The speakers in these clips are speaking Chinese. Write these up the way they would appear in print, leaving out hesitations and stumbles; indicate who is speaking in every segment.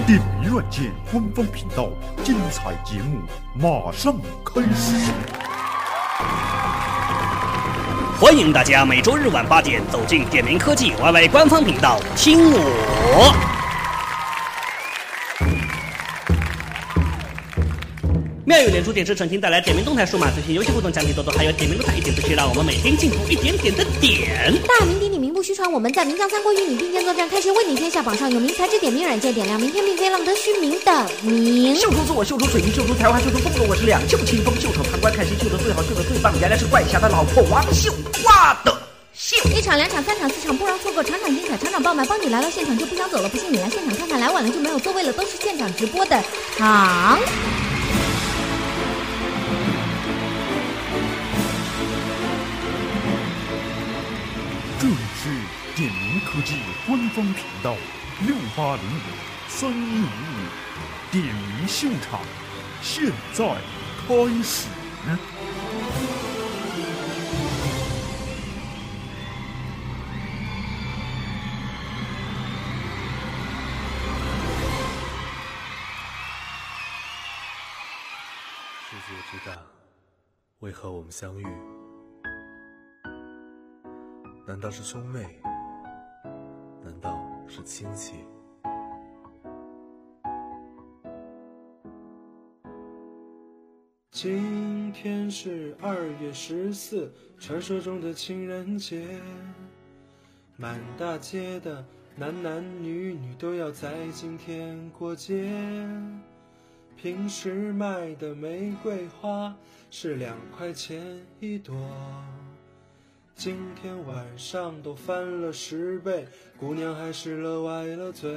Speaker 1: 点迷软件官方频道，精彩节目马上开始。
Speaker 2: 欢迎大家每周日晚8点走进点名科技 YY 官方频道，听我。妙语连珠，点石成金，带来点名动态、数码资讯、游戏互动、奖品多多，还有点名动态一点不虚，让我们每天进步一点点的点。
Speaker 3: 大名鼎鼎，名不虚传，我们在名将三国与你并肩作战，开学问鼎天下，榜上有名，才智点名软件点亮明天，并非浪得虚名的名。
Speaker 4: 秀出自我，秀出水平，秀出才华，秀出风格，我是两袖清风，袖手旁观，看谁秀得最好，秀得最棒，原来是怪侠的老婆王秀花的秀。
Speaker 3: 1场、2场、3场、4场，不容错过，场场精彩，场场爆满，帮你来到现场就不想走了，不信你来现场看看，来晚了就没有座位了，都是现场直播的场。
Speaker 1: 这里是点名科技官方频道6805-3155点名秀场，现在开始。
Speaker 5: 世界之大，为何我们相遇？难道是兄妹？难道是亲戚？
Speaker 6: 今天是2月14，传说中的情人节，满大街的男男女女都要在今天过节。平时卖的玫瑰花是2块钱一朵，今天晚上都翻了10倍，姑娘还是歪了嘴。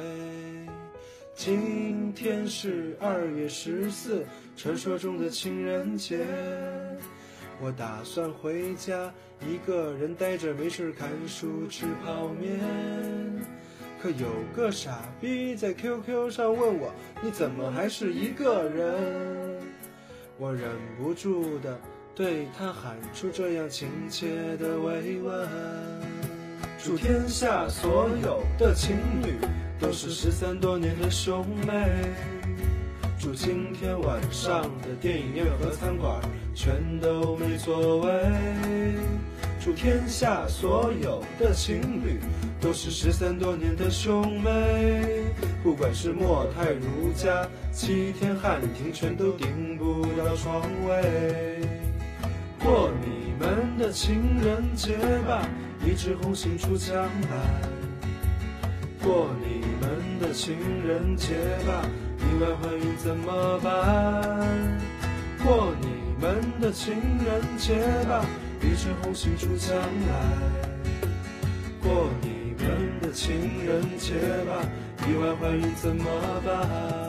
Speaker 6: 今天是2月14，传说中的情人节，我打算回家一个人待着，没事看书吃泡面。可有个傻逼在 QQ 上问我，你怎么还是一个人？我忍不住的对他喊出这样亲切的慰问。祝天下所有的情侣都是13多年的兄妹，祝今天晚上的电影院和餐馆全都没座位，祝天下所有的情侣都是13多年的兄妹，不管是莫泰如家、7天汉庭，全都订不到床位。过你们的情人节吧，一枝红杏出墙来。过你们的情人节吧，意外怀孕怎么办？过你们的情人节吧，一枝红杏出墙来。过你们的情人节吧，意外怀孕怎么办？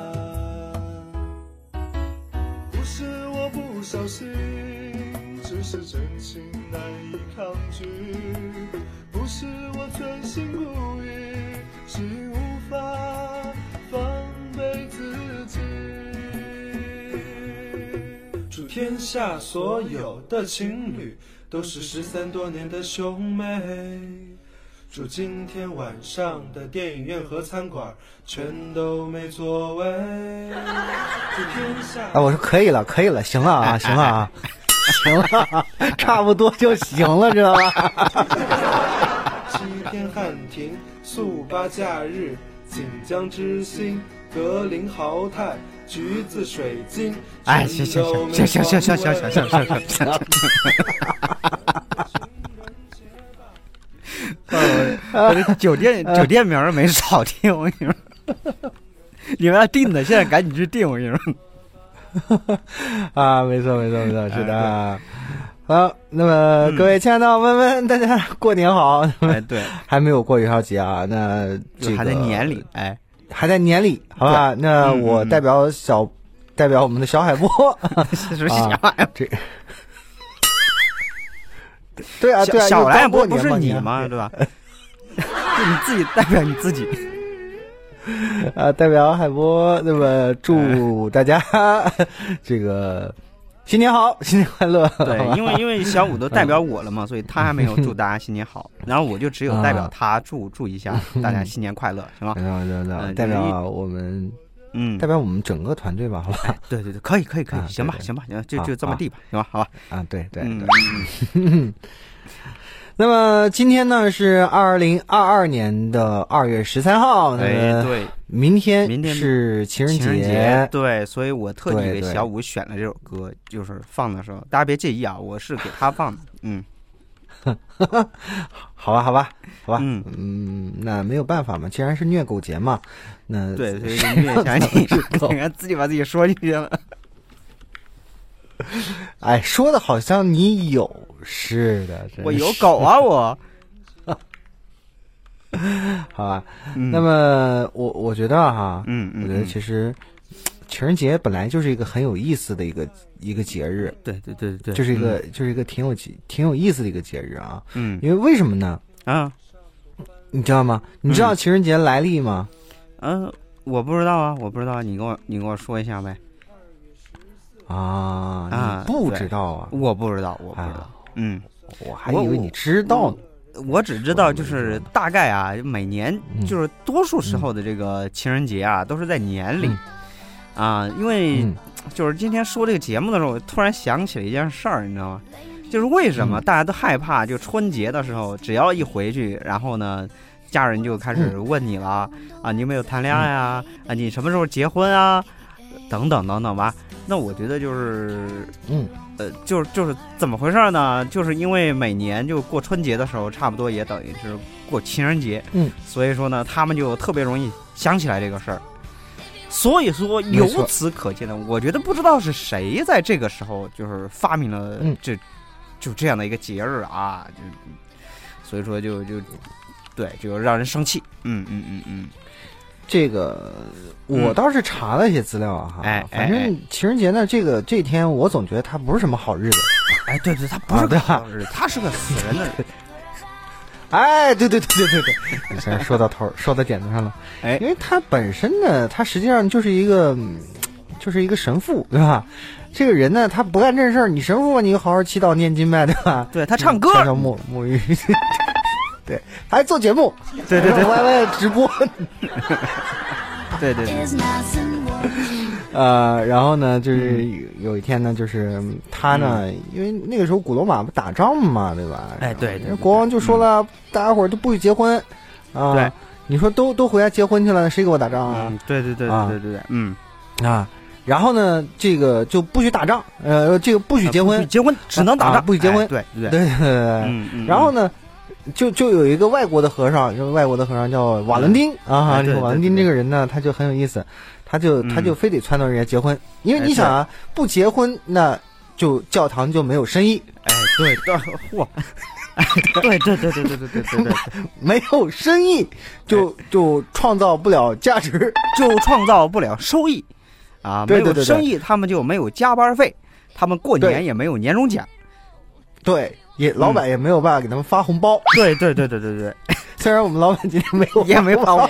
Speaker 6: 不是我不小心，只是真情难以抗拒，不是我存心故意，是无法防备自己。祝天下所有的情侣都是13多年的兄妹，祝今天晚上的电影院和餐馆全都没座位。祝天下
Speaker 7: 我说可以了，可以了，行了啊，行了啊，行了，差不多就行了，知道吧
Speaker 6: 7天汉庭、速八假日、锦江之星、格林豪泰、橘子水晶，
Speaker 7: 哎，行，酒店名没少听，我跟你说，你们要订的，现在赶紧去订，我跟你说。啊，没错，是的。好，那么各位亲爱的伙伴们，大家过年好。
Speaker 2: 对，
Speaker 7: 还没有过元宵节啊，那这个
Speaker 2: 还在年里，
Speaker 7: 还在年里，好吧？那我代表我们的小海波，
Speaker 2: 是小海
Speaker 7: 这。对啊，
Speaker 2: 小海波不是你吗？对吧？就你自己代表你自己。
Speaker 7: 代表海波，那么祝大家这个新年好，新年快乐。
Speaker 2: 对，因为小五都代表我了嘛，所以他还没有祝大家新年好，然后我就只有代表他祝一下大家新年快乐，行吗？
Speaker 7: 代表我们代表我们整个团队吧，好吧？
Speaker 2: 对，可以，行吧，就这么地吧，行吧，好吧。
Speaker 7: 对。那么今天呢是2022年的2月13号，
Speaker 2: 对，
Speaker 7: 明天是情人节，
Speaker 2: 对，所以我特地给小五选了这首歌，就是放的时候，大家别介意啊，我是给他放的，
Speaker 7: 好吧，那没有办法嘛，既然是虐狗节嘛，那
Speaker 2: 对，所以虐一下你看自己把自己说进去了。
Speaker 7: 哎，说的好像你有似的，
Speaker 2: 我有狗啊，我。
Speaker 7: 好吧，那么我觉得哈，我觉得其实情人节本来就是一个很有意思的一个节日，
Speaker 2: 对，
Speaker 7: 就是一个挺有意思的一个节日啊，因为为什么呢？你知道吗？你知道情人节来历吗？
Speaker 2: 我不知道啊，你跟我说一下呗。
Speaker 7: 你不知道啊？
Speaker 2: 我不知道。
Speaker 7: 我还以为你知道呢。
Speaker 2: 我只知道就是大概啊，每年就是多数时候的这个情人节啊，都是在年里因为就是今天说这个节目的时候，我突然想起了一件事儿，你知道吗？就是为什么大家都害怕，就春节的时候，只要一回去，然后呢，家人就开始问你了你有没有谈恋爱啊？你什么时候结婚啊？等等吧。那我觉得就是就是怎么回事呢？就是因为每年就过春节的时候，差不多也等于是过情人节，所以说呢，他们就特别容易想起来这个事儿。所以说，由此可见呢，我觉得不知道是谁在这个时候就是发明了就这样的一个节日啊，所以说就让人生气。
Speaker 7: 这个我倒是查了一些资料啊，反正情人节呢，这天我总觉得它不是什么好日子。
Speaker 2: 对，它不是个好日子，它是个死人的人。
Speaker 7: 对，现在说到点子上了。因为它本身呢，它实际上就是一个神父，对吧？这个人呢，他不干正事儿，你神父你就好好祈祷念经呗，对吧？
Speaker 2: 对，他唱歌，
Speaker 7: 沐浴。对，还做节目，
Speaker 2: 对
Speaker 7: ，YY 直播，
Speaker 2: 对，
Speaker 7: 然后呢，就是有一天呢，就是他呢，因为那个时候古罗马不打仗嘛，对吧？
Speaker 2: 对，
Speaker 7: 国王就说了，大家伙儿都不许结婚啊！
Speaker 2: 对，
Speaker 7: 你说都回家结婚去了，谁给我打仗啊？
Speaker 2: 对，
Speaker 7: 然后呢，这个就不许打仗，这个不许结婚，
Speaker 2: 只能打仗，
Speaker 7: 不许结婚，
Speaker 2: 对，
Speaker 7: 然后呢？就有一个外国的和尚，叫瓦伦丁这个瓦伦丁这个人呢，他就很有意思，他就非得撺掇人家结婚，因为你想啊，不结婚那就教堂就没有生意。
Speaker 2: 对，
Speaker 7: 没有生意就创造不了价值，
Speaker 2: 就创造不了收益啊！没有生意，他们就没有加班费，他们过年也没有年终奖。
Speaker 7: 对。老板也没有办法给他们发红包。
Speaker 2: 对。
Speaker 7: 虽然我们老板今天
Speaker 2: 也没发红包。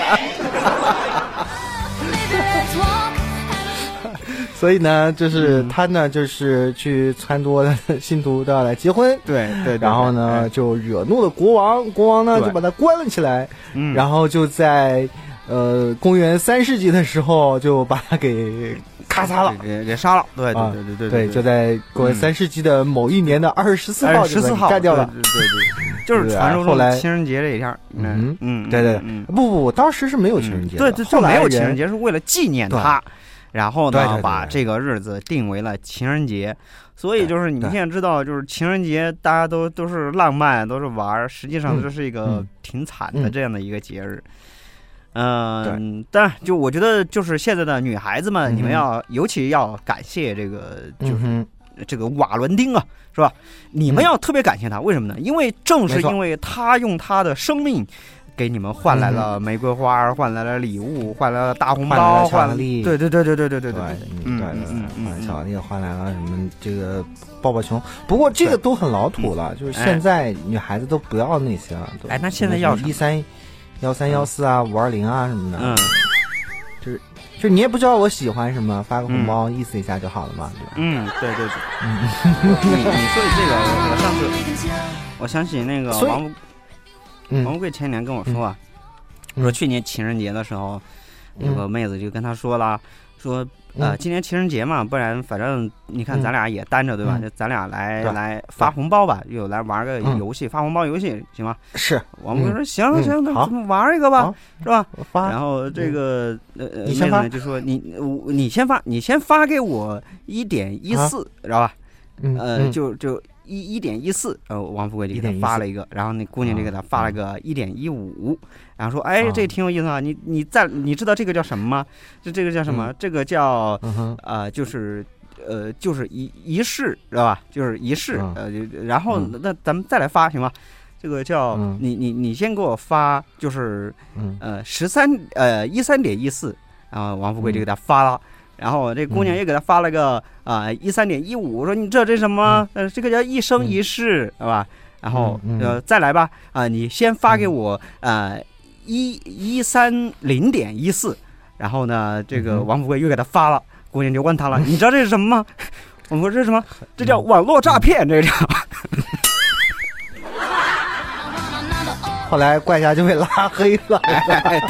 Speaker 7: 所以呢，就是他呢，就是去撺掇的信徒都要来结婚。
Speaker 2: 对。
Speaker 7: 然后呢，就惹怒了国王，国王呢就把他关了起来。然后就在公元3世纪的时候就把他给咔嚓了，
Speaker 2: 给杀了。对，
Speaker 7: 就在公元3世纪的某一年的2月14号干掉了。
Speaker 2: 对，就是传说中的情人节这一天。
Speaker 7: 对，不，当时是没有情人节的。
Speaker 2: 对，后来没有情人节是为了纪念他，然后呢把这个日子定为了情人节。所以就是你现在知道，就是情人节大家都是浪漫，都是玩，实际上这是一个挺惨的这样的一个节日。但就我觉得，就是现在的女孩子们，你们尤其要感谢这个，就是这个瓦伦丁啊，是吧？你们要特别感谢他，为什么呢？因为正是因为他用他的生命给你们换来了玫瑰花，换来了礼物，换来了大红包，
Speaker 7: 换来了巧克力，
Speaker 2: 对，
Speaker 7: 巧克力换来了什么这个抱抱熊。不过这个都很老土了，就是现在女孩子都不要那些了。
Speaker 2: 那现在要
Speaker 7: 1314啊，520啊什么的，就是你也不知道我喜欢什么，发个红包意思一下就好了嘛，对吧？
Speaker 2: 对。你说起这个，我上次我想起那个王富贵前年跟我说啊，说去年情人节的时候， 有个妹子就跟他说了，说今年情人节嘛，不然反正你看咱俩也单着对吧？就咱俩来发红包吧，又来玩个游戏，发红包游戏行吗？
Speaker 7: 是，
Speaker 2: 王富贵说行，那咱们玩一个吧，是吧？然后这个妹子呢就说你先发给我1.14，知道吧？就1.14，王富贵就给他发了一个，然后那姑娘就给他发了个1.15，然后说，哎，这挺有意思啊，你知道这个叫什么吗？这个叫什么？这个叫就是仪式，知道吧？就是仪式，然后那咱们再来发行吗？这个叫你先给我发，就是13.14，然后王富贵就给他发了。然后这姑娘又给他发了个13.15，说你知道这什么？这个叫一生一世，是吧？然后再来吧，你先发给我130.14，然后呢，这个王富贵又给他发了，姑娘就问他了，你知道这是什么吗？我说这是什么？这叫网络诈骗，这叫。
Speaker 7: 后来怪侠就被拉黑了，对。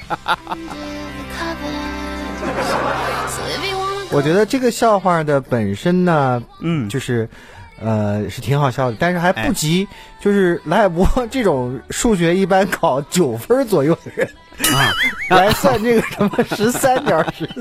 Speaker 7: 我觉得这个笑话的本身呢，就是是挺好笑的，但是还不及就是来海波这种数学一般考9分左右的人来算这个什么13.14。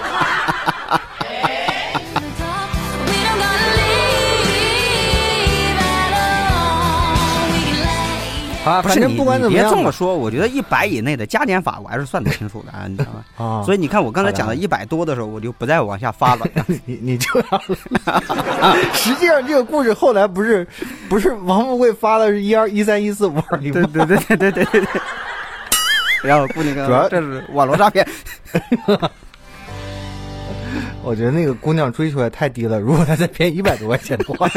Speaker 7: 啊，反正不管怎么样，
Speaker 2: 别这么说，我觉得100以内的加减法我还是算得清楚的，你知道吗？所以你看我刚才讲到100多的时候，我就不再往下发了。
Speaker 7: 你这样，实际上这个故事后来不是王富贵发的是12、13、14、52，
Speaker 2: 对。然后姑娘主要这是网络诈骗。
Speaker 7: 我觉得那个姑娘追求也太低了，如果她再骗100多块钱的话。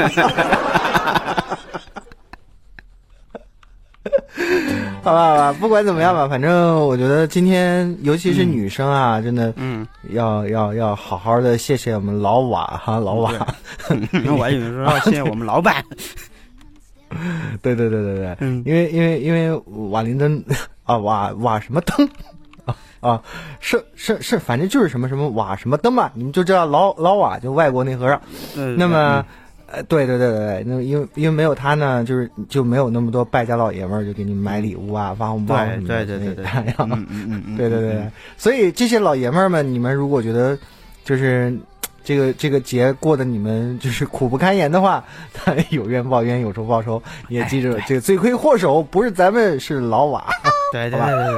Speaker 7: 好吧，不管怎么样吧，反正我觉得今天，尤其是女生啊，真的，要好好的谢谢我们老瓦哈，老瓦。
Speaker 2: 我还以为说谢谢我们老板。
Speaker 7: 对，因为瓦林登啊，瓦什么登啊，是，反正就是什么瓦什么登嘛，你们就知道老瓦就外国那和尚。那么。对，那因为没有他呢，就没有那么多败家老爷们儿就给你买礼物啊、发红包什么的。对，所以这些老爷们儿们，你们如果觉得就是这个节过得你们就是苦不堪言的话，有冤报冤，有仇报仇，也记住这个罪魁祸首不是咱们，是老瓦。
Speaker 2: 对。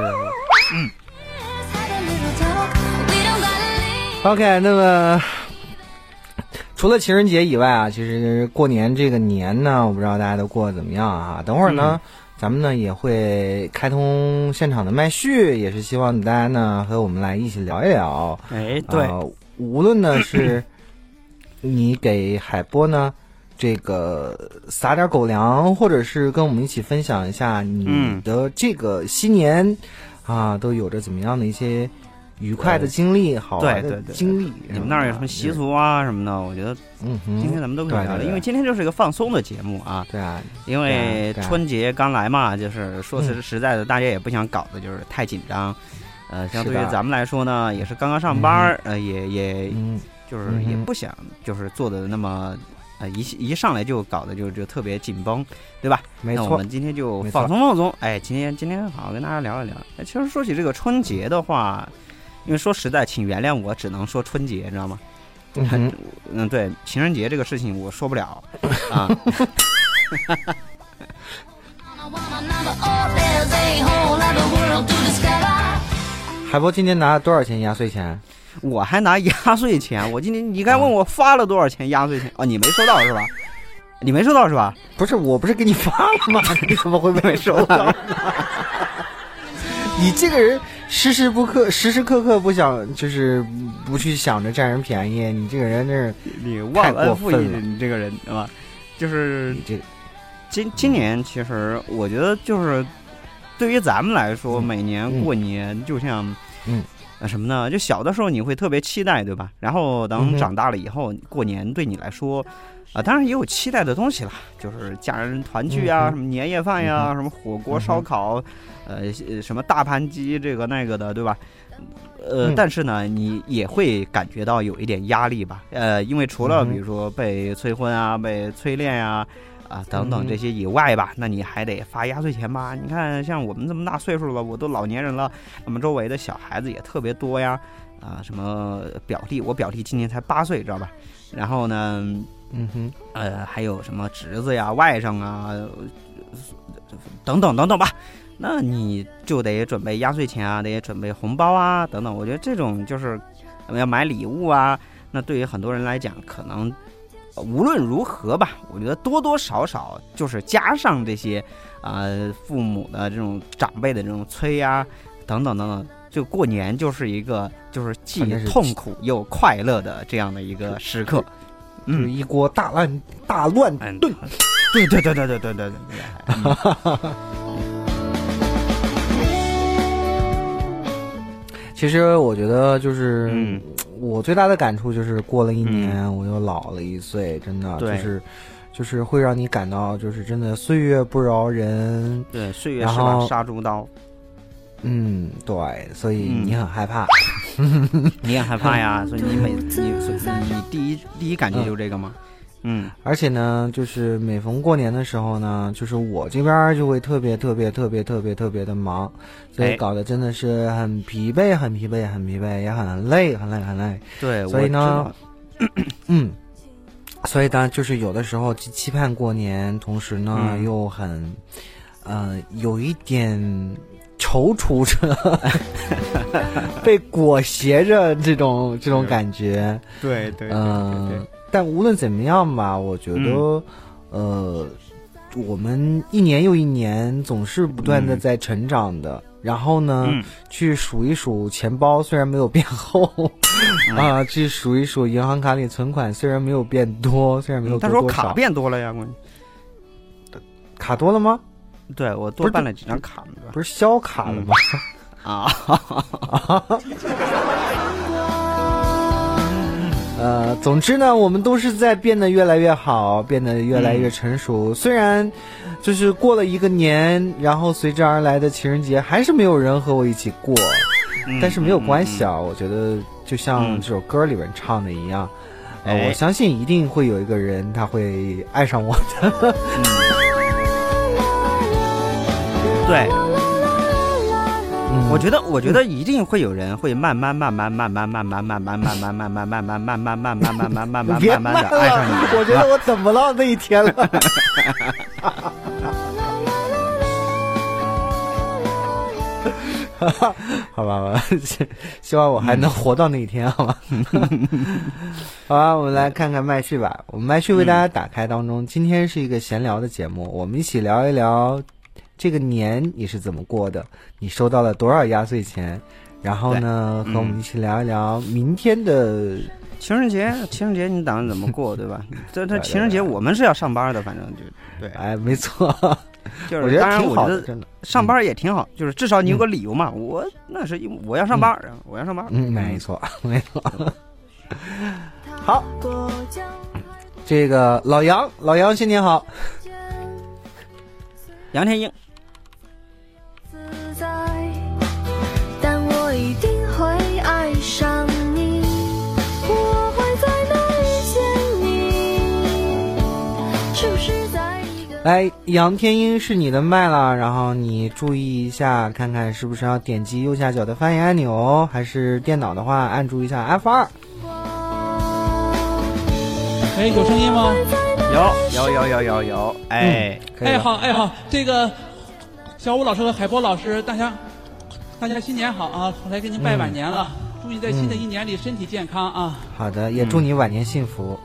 Speaker 7: OK， 那么。除了情人节以外啊，其实过年这个年呢，我不知道大家都过得怎么样啊。等会儿呢，咱们呢也会开通现场的麦序，也是希望大家呢和我们来一起聊一聊。
Speaker 2: 对，
Speaker 7: 无论呢是你给海波呢这个撒点狗粮，或者是跟我们一起分享一下你的这个新年啊，都有着怎么样的一些。愉快的经历，好玩的经历，
Speaker 2: 你们那儿有什么习俗啊什么的？我觉得，今天咱们都可以聊聊，因为今天就是一个放松的节目啊。
Speaker 7: 对啊，
Speaker 2: 因为春节刚来嘛，就是说实在的，大家也不想搞的就是太紧张。相对于咱们来说呢，也是刚刚上班，也就是也不想就是做的那么一上来就搞的就特别紧绷，对吧？
Speaker 7: 没错。
Speaker 2: 那我们今天就放松。哎，今天好好跟大家聊一聊。其实说起这个春节的话。因为说实在，请原谅我，只能说春节，知道吗？对，情人节这个事情我说不了啊。
Speaker 7: 海波今天拿了多少钱压岁钱？
Speaker 2: 我还拿压岁钱，我今天你该问我发了多少钱压岁钱哦？你没收到是吧？你没收到是吧？
Speaker 7: 不是，我不是给你发了吗？你怎么会没收到？你这个人时时刻刻不想，就是不去想着占人便宜，你这个人真是
Speaker 2: 你忘恩负义，你这个人对吧？就是今年其实我觉得就是对于咱们来说，每年过年就像什么呢？就小的时候你会特别期待，对吧？然后等长大了以后，过年对你来说。当然也有期待的东西了，就是家人团聚啊，什么年夜饭呀，什么火锅、烧烤，什么大盘鸡这个那个的，对吧？ 但是呢，你也会感觉到有一点压力吧？因为除了比如说被催婚啊、被催恋啊。等等这些以外吧，那你还得发压岁钱吧？你看，像我们这么大岁数了，我都老年人了，那么周围的小孩子也特别多呀，什么表弟，我表弟今年才8岁，知道吧？然后呢，还有什么侄子呀、外甥啊，等等等等吧。那你就得准备压岁钱啊，得准备红包啊，等等。我觉得这种就是要买礼物啊，那对于很多人来讲，可能。无论如何吧，我觉得多多少少就是加上这些父母的这种长辈的这种催啊，等等等等，就过年就是一个就是既痛苦又快乐的这样的一个时刻，
Speaker 7: 就是一锅大乱炖，
Speaker 2: 对。
Speaker 7: 其实我觉得就是。我最大的感触就是过了一年，我又老了1岁，真的就是会让你感到就是真的岁月不饶人，
Speaker 2: 对，岁月是把杀猪刀，
Speaker 7: 对，所以你很害怕，
Speaker 2: 你也害怕呀，所以你第一感觉就是这个吗？
Speaker 7: 而且呢，就是每逢过年的时候呢，就是我这边就会特别的忙，所以搞得真的是很疲惫，也很累。对，所以呢，所以呢，就是有的时候期盼过年，同时呢又很，有一点踌躇着，被裹挟着这种感觉。
Speaker 2: 对。
Speaker 7: 但无论怎么样吧，我觉得，我们一年又一年总是不断的在成长的。然后呢，去数一数钱包，虽然没有变厚，去数一数银行卡里存款，虽然没有变多，虽然没有多少。
Speaker 2: 他说卡变多了呀，
Speaker 7: 卡多了吗？
Speaker 2: 对，我多办了几张卡，
Speaker 7: 不是销卡了吗？总之呢，我们都是在变得越来越好，变得越来越成熟。虽然就是过了一个年，然后随之而来的情人节还是没有人和我一起过，但是没有关系啊。我觉得就像这首歌里面唱的一样，我相信一定会有一个人他会爱上我的。
Speaker 2: 对。我觉得一定会有人会慢慢的爱上你。
Speaker 7: 我觉得我等不到那一天了。好吧，希望我还能活到那一天，好吧。好吧，我们来看看麦序吧。我们麦序为大家打开当中，今天是一个闲聊的节目，我们一起聊一聊。这个年你是怎么过的？你收到了多少压岁钱？然后呢，和我们一起聊一聊明天的
Speaker 2: 情人节。情人节你打算怎么过，对吧？这情人节我们是要上班的，反正就对。
Speaker 7: 哎，没错，
Speaker 2: 就是当然我觉得真的上班也挺好，就是至少你有个理由嘛。我那是我要上班，我要上班。
Speaker 7: 没错。好，这个老杨新年好。
Speaker 2: 杨天鹰。
Speaker 8: 但我一定会爱上你，我会在哪里见你，是不是在一个
Speaker 7: 来，杨天鹰是你的麦了，然后你注意一下，看看是不是要点击右下角的发言按钮，还是电脑的话按住一下 F2。
Speaker 9: 哎，有声音吗？
Speaker 2: 有，哎，
Speaker 9: 好，这个小武老师和海波老师，大家新年好啊！我来给您拜晚年了，祝你在新的一年里身体健康啊！
Speaker 7: 好的，也祝你晚年幸福。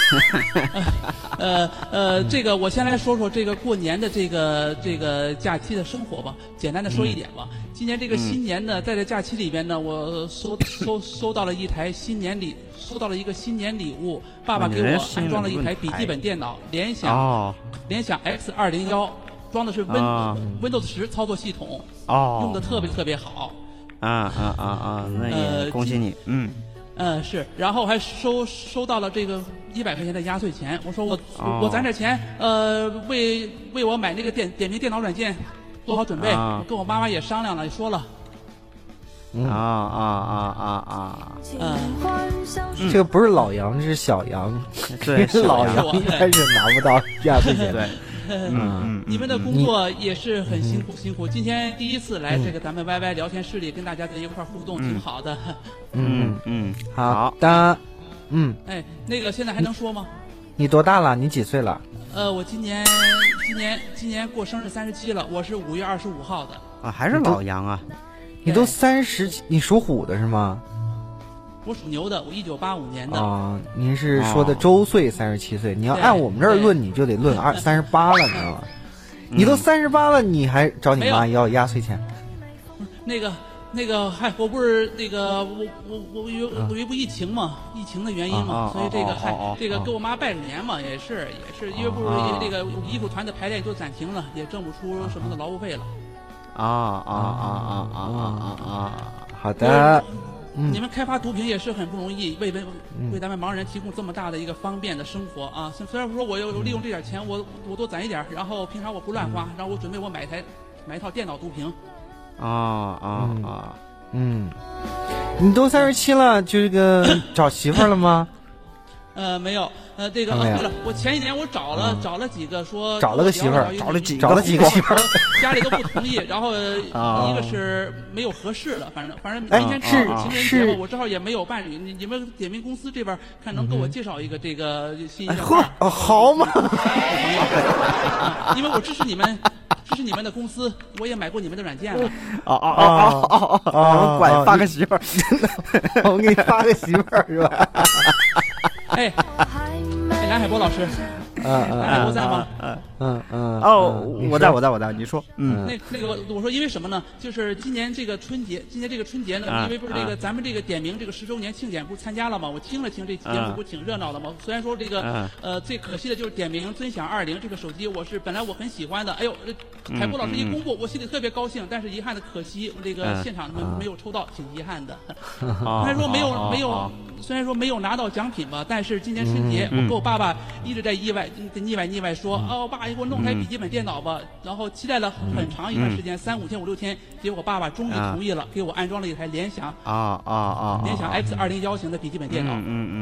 Speaker 9: 这个我先来说说这个过年的这个假期的生活吧，简单的说一点吧。今年这个新年呢，在这假期里边呢，我收到了一台新年礼。收到了一个新年礼物，爸爸给我安装了一台笔记本电脑，联想 X201，装的是 Windows 10操作系统，用的特别好。
Speaker 2: 那也恭喜你，
Speaker 9: 是，然后还收到了这个100块钱的压岁钱。我说我攒点钱，为我买那个点名电脑软件做好准备。我跟我妈妈也商量了，说了。
Speaker 7: 这个不是老杨，这是小杨。
Speaker 2: 对，
Speaker 7: 老杨一开始拿不到压岁钱。
Speaker 2: 对。
Speaker 9: 你们的工作也是很辛苦。今天第一次来这个咱们 YY 聊天室里跟大家在一块互动，挺好的。
Speaker 7: 好的。
Speaker 9: 哎，那个现在还能说吗？
Speaker 7: 你多大了？你几岁了？
Speaker 9: 我今年过生日37了，我是5月25号的。
Speaker 2: 啊，还是老杨啊？
Speaker 7: 你都30，你属虎的是吗？
Speaker 9: 我属牛的，我1985年的。
Speaker 7: 啊，您是说的周岁37岁？你要按我们这儿论，你就得论38了，你知道吗？你都38了，你还找你妈要压岁钱？
Speaker 9: 那个，嗨，我不是那个，我有一部疫情嘛，疫情的原因嘛，所以这个这个给我妈拜年嘛，也是因为不是这个艺术团的排练都暂停了，也挣不出什么的劳务费了。
Speaker 7: 好的。
Speaker 9: 你们开发毒品也是很不容易，为咱们盲人提供这么大的一个方便的生活啊！虽然说我有利用这点钱，我多攒一点，然后平常我不乱花，然后我准备买一套电脑读屏。
Speaker 7: 你都37了，就这个找媳妇了吗？
Speaker 9: 没有，这个对了，我前几年我找了几个说
Speaker 7: 找了个媳妇儿，找了几个媳妇儿，
Speaker 9: 家里都不同意，然后一个是没有合适的，反正今天是情人节嘛，我正好也没有伴侣，你们点评公司这边看能给我介绍一个这个新一
Speaker 7: 好嘛，
Speaker 9: 因为我支持你们的公司，我也买过你们的软件了。
Speaker 2: 管发个媳妇儿，
Speaker 7: 我给你发个媳妇儿是吧？
Speaker 9: 哎，梁海波老师，梁海波在吗？
Speaker 2: 我在，你说，
Speaker 9: 那个我说因为什么呢？就是今年这个春节呢，因为不是这个咱们这个点名这个10周年庆典不是参加了吗？我听了听这节目不挺热闹的吗？虽然说这个最可惜的就是点名尊享20这个手机，本来我很喜欢的，哎呦，海波老师一公布，我心里特别高兴，但是遗憾的可惜这个现场没有抽到，挺遗憾的。虽然说虽然说没有拿到奖品吧，但是今年春节我跟我爸爸一直在腻歪说，爸给我弄台笔记本电脑吧，然后期待了很长一段时间，3、5天、5、6天，结果爸爸终于同意了，给我安装了一台联想联想 X201型的笔记本电脑。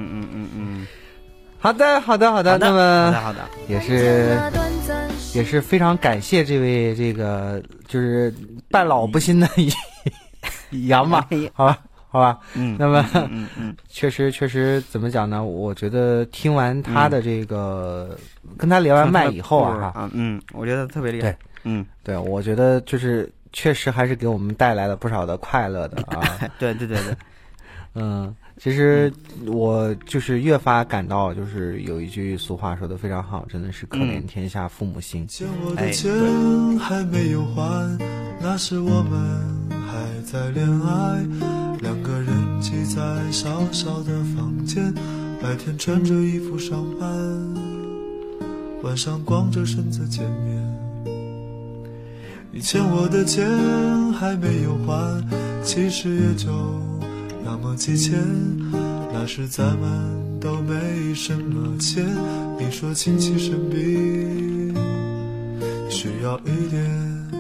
Speaker 7: 好的，那么好的，也是非常感谢这位这个就是半老不新的杨嘛，好吧，那么确实怎么讲呢？我觉得听完他的这个，跟他连完麦以后
Speaker 2: 我觉得特别厉害。
Speaker 7: 对，我觉得就是确实还是给我们带来了不少的快乐的啊。
Speaker 2: 对。
Speaker 7: 其实我就是越发感到，就是有一句俗话说的非常好，真的是可怜天下父母心。
Speaker 6: 欠我的钱还没有还，那时我们还在恋爱，2个人挤在小小的房间，白天穿着衣服上班，晚上光着身子见面。你欠我的钱还没有还，其实也就那么几千，那时咱们都没什么钱，你说亲戚生病需要一点。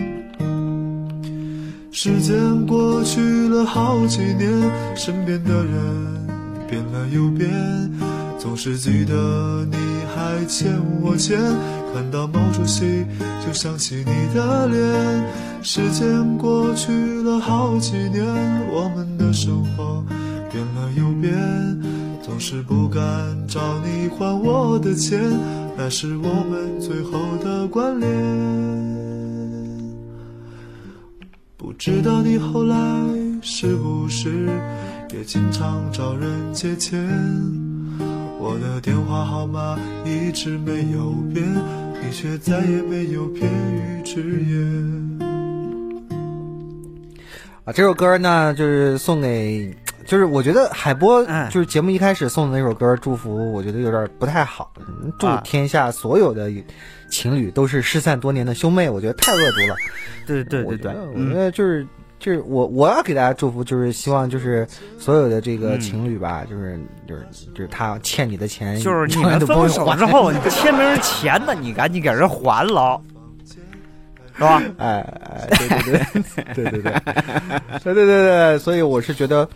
Speaker 6: 时间过去了好几年，身边的人变了又变，总是记得你还欠我钱，看到毛主席就想起你的脸。时间过去了好几年，我们的生活变了又变，总是不敢找你还我的钱，那是我们最后的关联。不知道你后来是不是也经常找人借钱，我的电话号码一直没有变，你却再也没有片语之言。
Speaker 7: 这首歌呢，就是送给，就是我觉得海波就是节目一开始送的那首歌祝福，我觉得有点不太好。祝天下所有的情侣都是失散多年的兄妹，我觉得太恶毒了。
Speaker 2: 对，
Speaker 7: 我觉得就是我要给大家祝福，就是希望就是所有的这个情侣吧，就是他欠你的钱，
Speaker 2: 就是你们分手之后，你欠别人钱的，你赶紧给人还了。 吧？
Speaker 7: 对，所以我是觉得，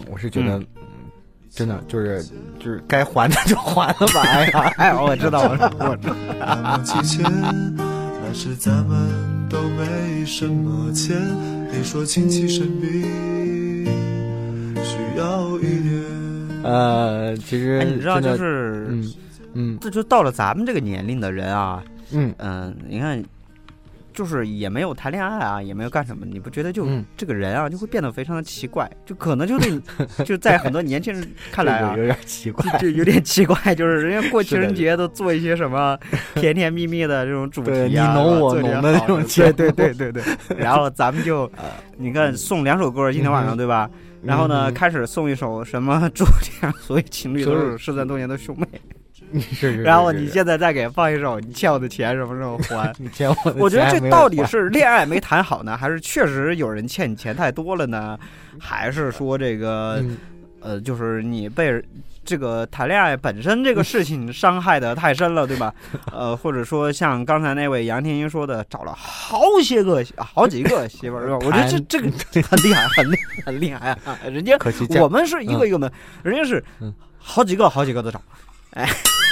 Speaker 7: 真的就是该还的就还了吧。
Speaker 2: 哎，我知道，我知道。
Speaker 6: 那么几千，那时咱们都没什么钱。你说亲戚生病需要一点。
Speaker 7: 其实
Speaker 2: 你知道就是，这就到了咱们这个年龄的人啊，你看。就是也没有谈恋爱啊，也没有干什么，你不觉得就这个人啊就会变得非常的奇怪，就可能就在很多年轻人看来啊，
Speaker 7: 有点奇怪，
Speaker 2: 就有点奇怪，就是人家过情人节都做一些什么甜甜蜜蜜的这种主题啊，
Speaker 7: 你侬我侬的那种节目，
Speaker 2: 对，然后咱们就你看送2首歌，今天晚上对吧？然后呢，开始送一首什么主题，所以情侣都是失散多年的兄妹。
Speaker 7: 是，
Speaker 2: 然后你现在再给放一首你欠我的钱什么时候还？
Speaker 7: 你欠我的钱，
Speaker 2: 我觉得这到底是恋爱没谈好呢，还是确实有人欠你钱太多了呢？还是说这个就是你被这个谈恋爱本身这个事情伤害的太深了，对吧？或者说像刚才那位杨天一说的，找了好几个媳妇儿，是吧？我觉得这个很厉害，很厉害啊！人家我们是一个一个的，人家是好几个的找，哎。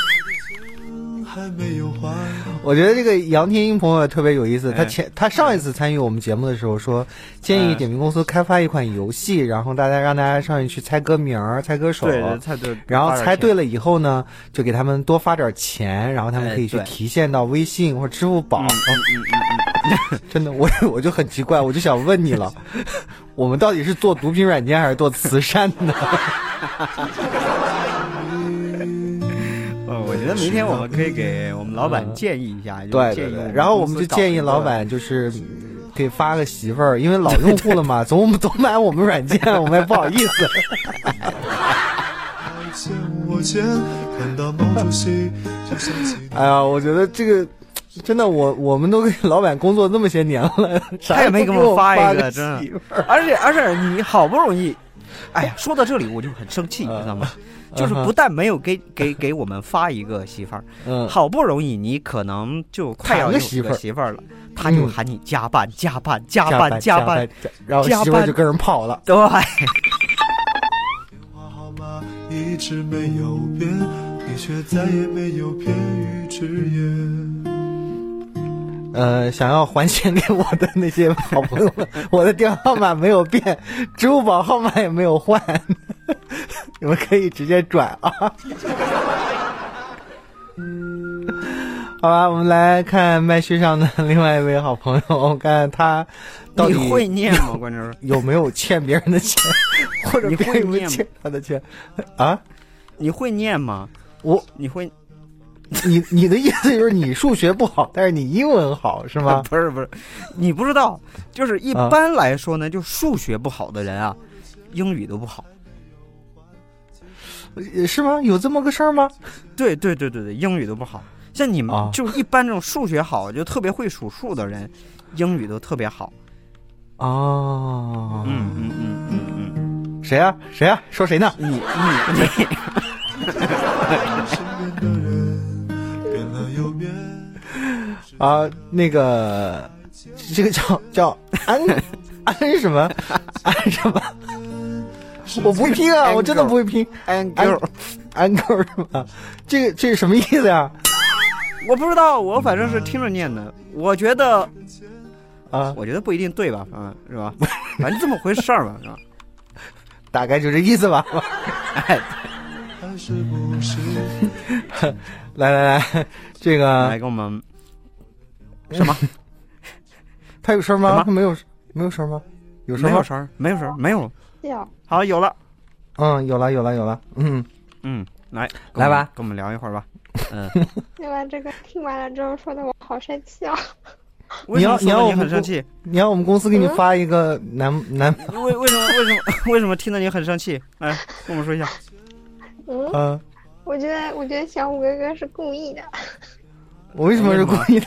Speaker 7: 我觉得这个杨天英朋友特别有意思，他上一次参与我们节目的时候说，建议点评公司开发一款游戏，然后让大家上去猜歌名、猜歌手，
Speaker 2: 对，
Speaker 7: 然后猜对了以后呢，就给他们多发点钱，然后他们可以去提现到微信或者支付宝。真的，我就很奇怪，我就想问你了，我们到底是做毒品软件还是做慈善的？
Speaker 2: 我觉得明天我们可以给我们老板建议一下，
Speaker 7: 对，然后我们就建议老板就是可以发个媳妇儿，因为老用户了嘛，总买我们软件，我们也不好意思。哎呀，我觉得这个真的，我们都给老板工作那么些年了，
Speaker 2: 他也没给我发一个，真的。
Speaker 7: 媳妇儿，
Speaker 2: 而且你好不容易，哎呀，说到这里我就很生气，你知道吗？就是不但没有给我们发一个媳妇儿，好不容易你可能就快要有个媳妇儿了，他就喊你加班，
Speaker 7: 然后媳妇儿就跟人跑了。
Speaker 2: 对。
Speaker 6: 一直没有变，你却再也没有片语之言。
Speaker 7: 想要还钱给我的那些好朋友们，我的电话号码没有变，支付宝号码也没有换，你们可以直接转啊。好吧，我们来看麦序上的另外一位好朋友，我看他到底
Speaker 2: 你会念吗？关键是
Speaker 7: 有没有欠别人的钱，或者别人有没有欠他的钱啊？
Speaker 2: 你会念吗？你会。
Speaker 7: 你的意思就是你数学不好，但是你英文好是吗？
Speaker 2: 不是，你不知道，就是一般来说呢，就数学不好的人啊，英语都不好，
Speaker 7: 是吗？有这么个事儿吗？
Speaker 2: 对，英语都不好。像你们就是一般这种数学好，就特别会数数的人，英语都特别好。
Speaker 7: 哦，谁呀？说谁呢？
Speaker 2: 你。
Speaker 7: 啊，那个，这个叫安什么安什么？我不会拼啊，我真的不会拼。安狗是吧？这是什么意思呀？
Speaker 2: 我不知道，我反正是听着念的。我觉得不一定对吧？是吧？反正这么回事儿吧，是吧？
Speaker 7: 大概就这意思吧。哎，来，这个
Speaker 2: 来给我们。什么？
Speaker 7: 他有声吗？他没有声吗？有声吗？
Speaker 2: 没有声，没有。好，有了。
Speaker 7: 有了。
Speaker 2: 来吧，跟我们聊一会儿吧。
Speaker 10: 听完这个，听完了之后说的我好生气啊！
Speaker 7: 你要我们
Speaker 2: 很生气？
Speaker 7: 你要我们公司给你发一个男？
Speaker 2: 为什么听得你很生气？来，跟我们说一下。
Speaker 10: 我觉得小虎哥哥是故意的。
Speaker 7: 我为什么是故意的？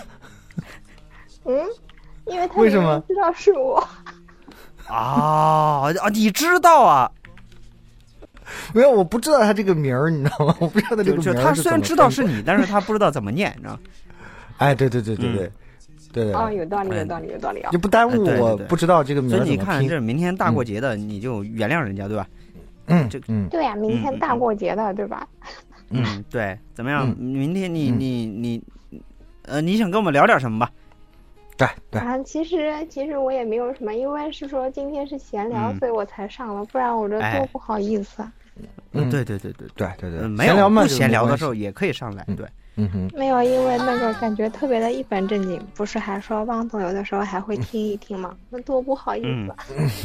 Speaker 10: 因为他为什么知道是我
Speaker 2: 啊？你知道啊？
Speaker 7: 没有，我不知道他这个名儿，你知道吗？我不知道他这个名儿。
Speaker 2: 他虽然知道是你，但是他不知道怎么念，你知道吗？
Speaker 7: 哎，对。 对
Speaker 10: 哦，有道理，有道理，有道理啊！
Speaker 7: 就不耽误我不知道这个名字
Speaker 2: 所以
Speaker 7: 怎么拼。
Speaker 2: 你看，这明天大过节的，你就原谅人家，对吧？
Speaker 10: 对呀，明天大过节的，对吧？
Speaker 2: 对，怎么样？明天你想跟我们聊点什么吧？
Speaker 7: 对
Speaker 10: 啊，其实我也没有什么，因为是说今天是闲聊，所以我才上了，不然我这多不好意思啊。
Speaker 2: 对，没有不闲聊的时候也可以上来，对。
Speaker 10: 没有，因为那个感觉特别的一本正经，不是还说汪总有的时候还会听一听吗？那多不好意思。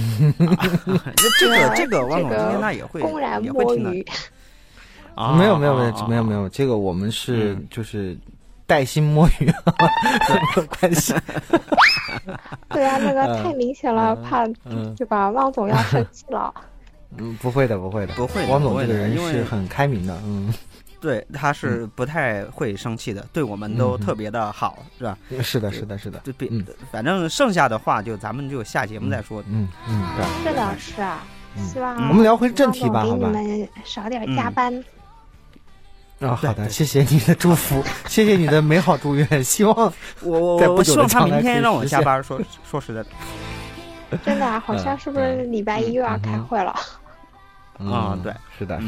Speaker 2: 这个汪总今天他也会
Speaker 10: 公然摸鱼。
Speaker 7: 没有，这个我们是就是带薪摸鱼，没有关系。
Speaker 10: 对啊，那个太明显了，怕对吧？汪总要生气了。
Speaker 7: 不会的。汪总这个人是很开明的，
Speaker 2: 对，他是不太会生气的，对我们都特别的好，是吧？
Speaker 7: 是的。
Speaker 2: 对，反正剩下的话就咱们就下节目再说。
Speaker 10: 对。是的，是啊。希望
Speaker 7: 我们聊回正题吧，好吧？
Speaker 10: 给你们少点加班。
Speaker 7: 好的，谢谢你的祝福，谢谢你的美好祝愿，希望
Speaker 2: 我希望他明天让我加班。说实在的，
Speaker 10: 真的好像是不是礼拜一又要开会了？
Speaker 2: 对，
Speaker 7: 是的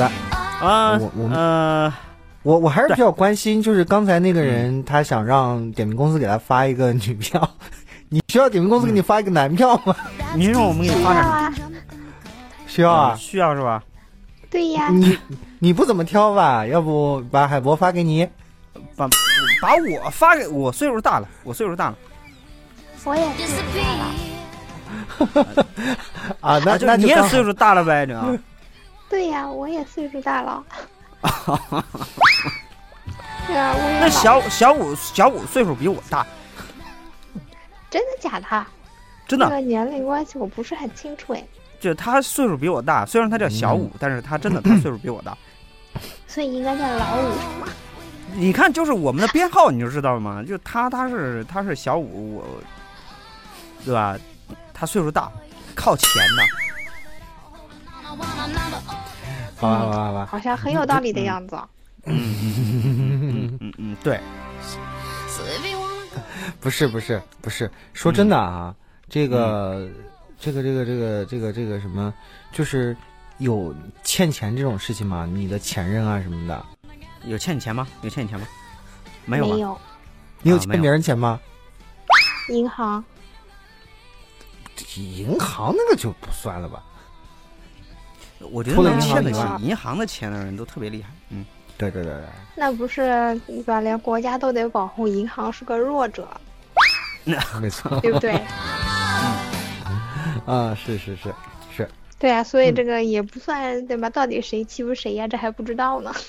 Speaker 7: 我还是比较关心，就是刚才那个人他想让点评公司给他发一个女票，你需要点评公司给你发一个男票吗？
Speaker 2: 你说我们给你发啥？
Speaker 7: 需要啊，
Speaker 2: 需要是吧？
Speaker 10: 对呀。
Speaker 7: 你不怎么挑吧？要不把海博发给你？
Speaker 2: 把我发给我岁数大了，
Speaker 10: 我也岁数大了。
Speaker 7: 那
Speaker 2: 你也岁数大了呗，你。
Speaker 10: 对呀，我也岁数大了。对啊，我也。
Speaker 2: 那小五岁数比我大。
Speaker 10: 真的假的？
Speaker 2: 真的。
Speaker 10: 这个年龄关系我不是很清楚哎。
Speaker 2: 就他岁数比我大，虽然他叫小五，但是他真的他岁数比我大。
Speaker 10: 所以应该叫老五是吗？
Speaker 2: 你看，就是我们的编号你就知道了嘛，就他是小五，我，对吧？他岁数大，靠前的。
Speaker 7: 好吧，
Speaker 10: 好像很有道理的样子。
Speaker 2: 对。
Speaker 7: 不是，说真的啊，这个什么，就是有欠钱这种事情吗？你的前任啊什么的，
Speaker 2: 有欠钱吗？没
Speaker 10: 有。
Speaker 7: 你有欠别人钱吗？
Speaker 10: 银行
Speaker 7: 那个就不算了吧。
Speaker 2: 我觉得能欠得起银行的钱的人都特别厉害。
Speaker 7: 对。
Speaker 10: 那不是吧？连国家都得保护银行是个弱者。
Speaker 7: 没错，
Speaker 10: 对不对？
Speaker 7: 是。
Speaker 10: 对啊，所以这个也不算对吧？到底谁欺负谁呀？这还不知道呢。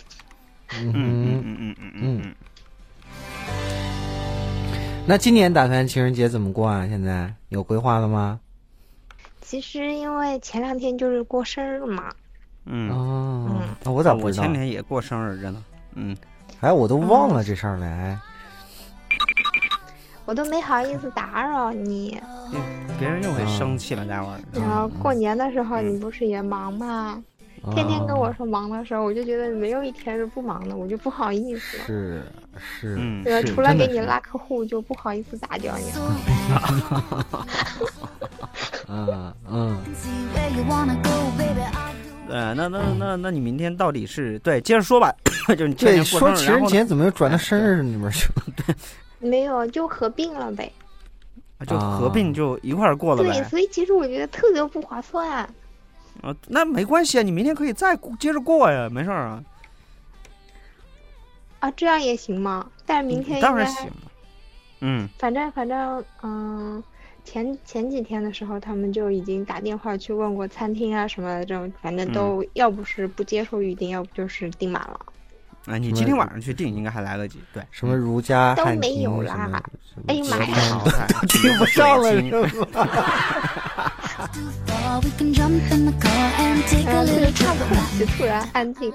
Speaker 7: 那今年打算情人节怎么过啊？现在有规划了吗？
Speaker 10: 其实因为前2天就是过生日嘛。
Speaker 7: 我咋不知道？
Speaker 2: 我前天也过生日着呢。
Speaker 7: 我都忘了这事儿了。
Speaker 10: 我都没好意思打扰你。
Speaker 2: 别人又会生气了，待会儿。
Speaker 10: 然后过年的时候你不是也忙吗？天天跟我说忙的时候，我就觉得没有一天是不忙的，我就不好意思。
Speaker 7: 是。
Speaker 10: 对，除了给你拉客户，就不好意思打掉你。
Speaker 2: 那你明天到底是对？接着说吧，就是你天天过生日，
Speaker 7: 说情人节怎么又转到生日里面去了？
Speaker 2: 对，
Speaker 10: 没有，就合并了呗。
Speaker 2: 就合并就一块儿过了呗。
Speaker 10: 对，所以其实我觉得特别不划算。
Speaker 2: 那没关系啊，你明天可以再接着过呀，没事啊。
Speaker 10: 这样也行吗？但是明天
Speaker 2: 当然行。
Speaker 10: 反正前几天的时候，他们就已经打电话去问过餐厅啊什么的，这种反正都要不是不接受预订，要不就是订满了。
Speaker 2: 你今天晚上去订应该还来得及。对，
Speaker 7: 什么如家
Speaker 10: 都没有啦。哎呀妈呀，
Speaker 7: 订不上了是吧？
Speaker 10: 差不多突然安静。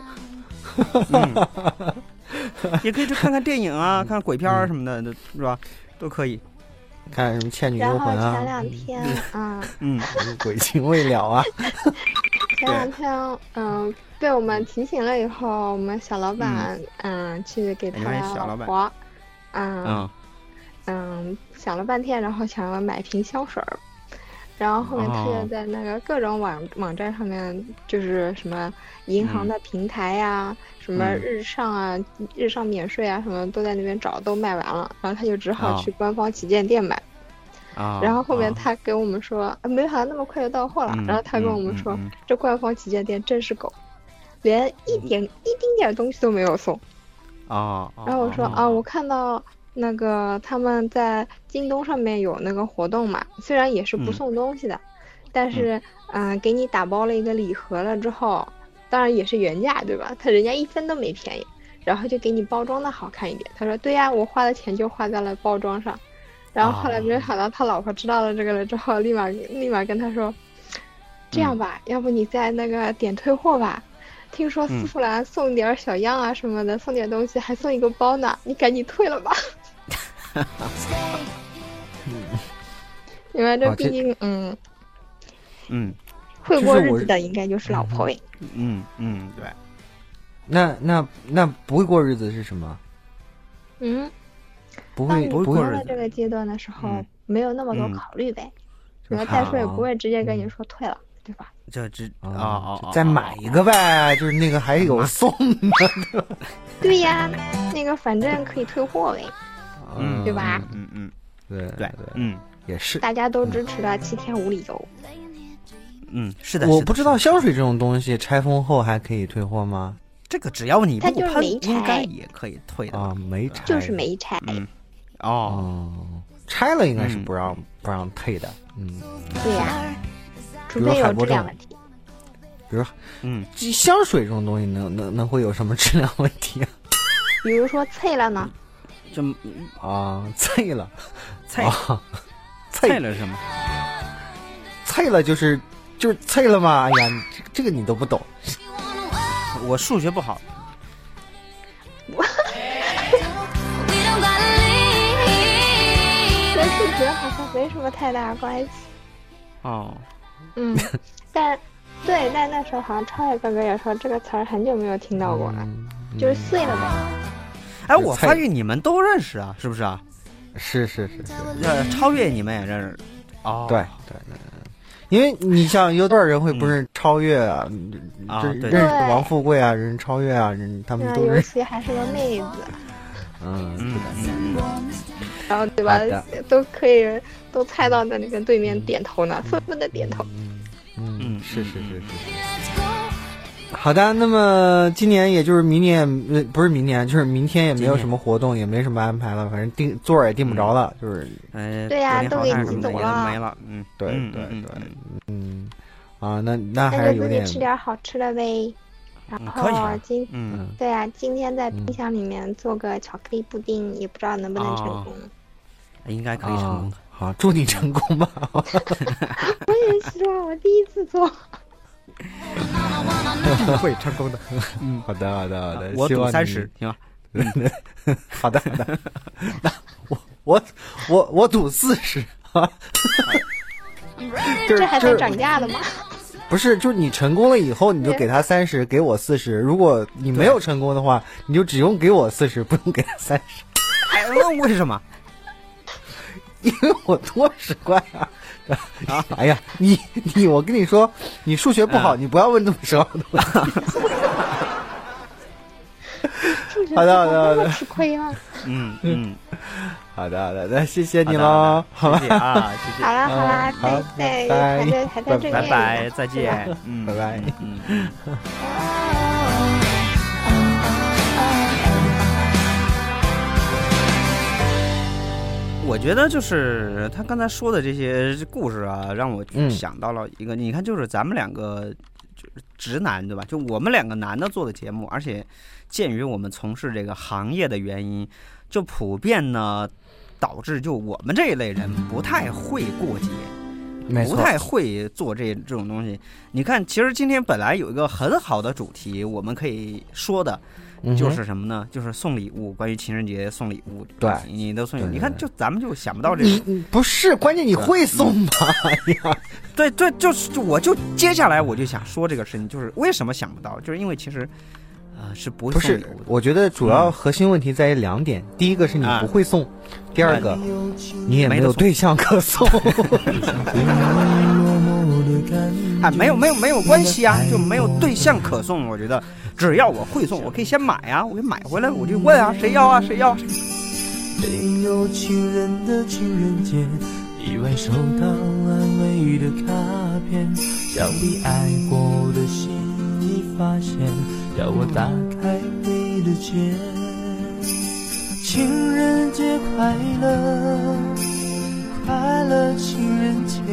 Speaker 2: 也可以去看看电影啊，看鬼片什么的，是吧？都可以。
Speaker 7: 看什么《倩女幽魂》啊？
Speaker 10: 然后前2天，
Speaker 7: 鬼情未了啊！
Speaker 10: 前2天，被我们提醒了以后，我们小老板，去给他老婆， 想了半天，然后想要买瓶香水儿。然后后面他就在那个各种网站上面，就是什么银行的平台呀、什么日上啊、日上免税啊，什么都在那边找，都卖完了。然后他就只好去官方旗舰店买。然后后面他跟我们说，没想到那么快就到货了。然后他跟我们说，这官方旗舰店真是狗，连一丁点东西都没有送。然后我说我看到那个他们在京东上面有那个活动嘛，虽然也是不送东西的，但是给你打包了一个礼盒了之后，当然也是原价对吧？人家1分都没便宜，然后就给你包装的好看一点。他说对呀，我花的钱就花在了包装上。然后后来没想到他老婆知道了这个了之后，立马跟他说，这样吧，要不你在那个点退货吧。听说丝芙兰送点小样啊什么的，送点东西还送一个包呢，你赶紧退了吧。因为这毕竟会过日子的应该就是老婆呗。
Speaker 2: 对。
Speaker 7: 那不会过日子是什么？不会过日子。
Speaker 10: 这个阶段的时候，没有那么多考虑呗。然后再说也不会直接跟你说退了，对吧？
Speaker 7: 再买一个呗，就是那个还有送的。
Speaker 10: 对呀，那个反正可以退货呗，对吧？
Speaker 7: 对，也是。
Speaker 10: 大家都支持的7天无理由。
Speaker 2: 是的。
Speaker 7: 我不知道香水这种东西拆封后还可以退货吗？
Speaker 2: 这个只要你不喷，应该也可以退的
Speaker 7: 没拆，
Speaker 10: 就是没拆。
Speaker 7: 拆了应该是不让退的。
Speaker 10: 对呀，除非有质量问题。
Speaker 7: 比如香水这种东西能会有什么质量问题啊？
Speaker 10: 比如说脆了呢？
Speaker 7: 脆了，
Speaker 2: 脆了什么？
Speaker 7: 脆了就是脆了嘛！哎呀，这个你都不懂。
Speaker 2: 我数学不好。
Speaker 10: 跟数学好像没什么太大关系。但那时候好像超越哥哥也说这个词儿很久没有听到过了，就是碎了呗。
Speaker 2: 我发现你们都认识啊，是不是啊？
Speaker 7: 是。
Speaker 2: 超越你们也认识。
Speaker 7: 对。因为你像有多少人会不是超越啊？认识王富贵啊，人超越啊，他们都
Speaker 10: 尤其还是个妹子。然后对吧？都可以都猜到的那个对面点头呢，纷纷的点头。
Speaker 7: 是。好的，那么今年也就是明年，不是明年，就是明天也没有什么活动，也没什么安排了，反正座也订不着了，就是。
Speaker 10: 对呀，都给挤走了。
Speaker 2: 没了。
Speaker 7: 对。那还是有点。
Speaker 10: 那就自己吃点好吃的呗。然后对啊，今天在冰箱里面做个巧克力布丁，也不知道能不能成功。
Speaker 2: 应该可以成功的。
Speaker 7: 好，祝你成功吧。
Speaker 10: 我也希望，我第一次做。
Speaker 2: 会成功的。
Speaker 7: 好的。
Speaker 2: 我赌30，行吧？
Speaker 7: 好的。那我赌40啊。
Speaker 10: 这还在涨价的吗？
Speaker 7: 不是，就是你成功了以后，你就给他30，给我40。如果你没有成功的话，你就只用给我40，不用给他30。
Speaker 2: 为什么？
Speaker 7: 因为我多10块啊！哎呀，你，我跟你说，你数学不好，你不要问这么深奥的问题。好的，
Speaker 10: 吃亏了。
Speaker 7: 好的，那谢谢你喽，好吧？
Speaker 2: 谢谢啊，谢谢。
Speaker 10: 好啦，
Speaker 7: 拜
Speaker 2: 拜，再见，
Speaker 7: 拜拜。
Speaker 2: 我觉得就是他刚才说的这些故事啊，让我想到了一个，你看，就是咱们两个就是直男，对吧？就我们两个男的做的节目，而且鉴于我们从事这个行业的原因，就普遍呢导致就我们这一类人不太会过节，不太会做这种东西。你看，其实今天本来有一个很好的主题，我们可以说的。就是什么呢？就是送礼物，关于情人节送礼物。
Speaker 7: 对，
Speaker 2: 你都送礼物，你看，就咱们就想不到这个。
Speaker 7: 你不是关键，你会送吗？
Speaker 2: 对，就是我就接下来我就想说这个事情，就是为什么想不到，就是因为其实， 是不会
Speaker 7: 不是
Speaker 2: 送礼物的。
Speaker 7: 我觉得主要核心问题在于2点，第一个是你不会送，第二个你也没有对象可送。
Speaker 2: 没有关系啊，就没有对象可送。我觉得只要我会送，我可以先买啊，我就买回来，我就问啊，谁要啊，谁要。
Speaker 11: 没有情人的情人节，意外收到安慰的卡片，想必爱过的心已发现，要我打开回的结。情人节快乐，快乐情人节。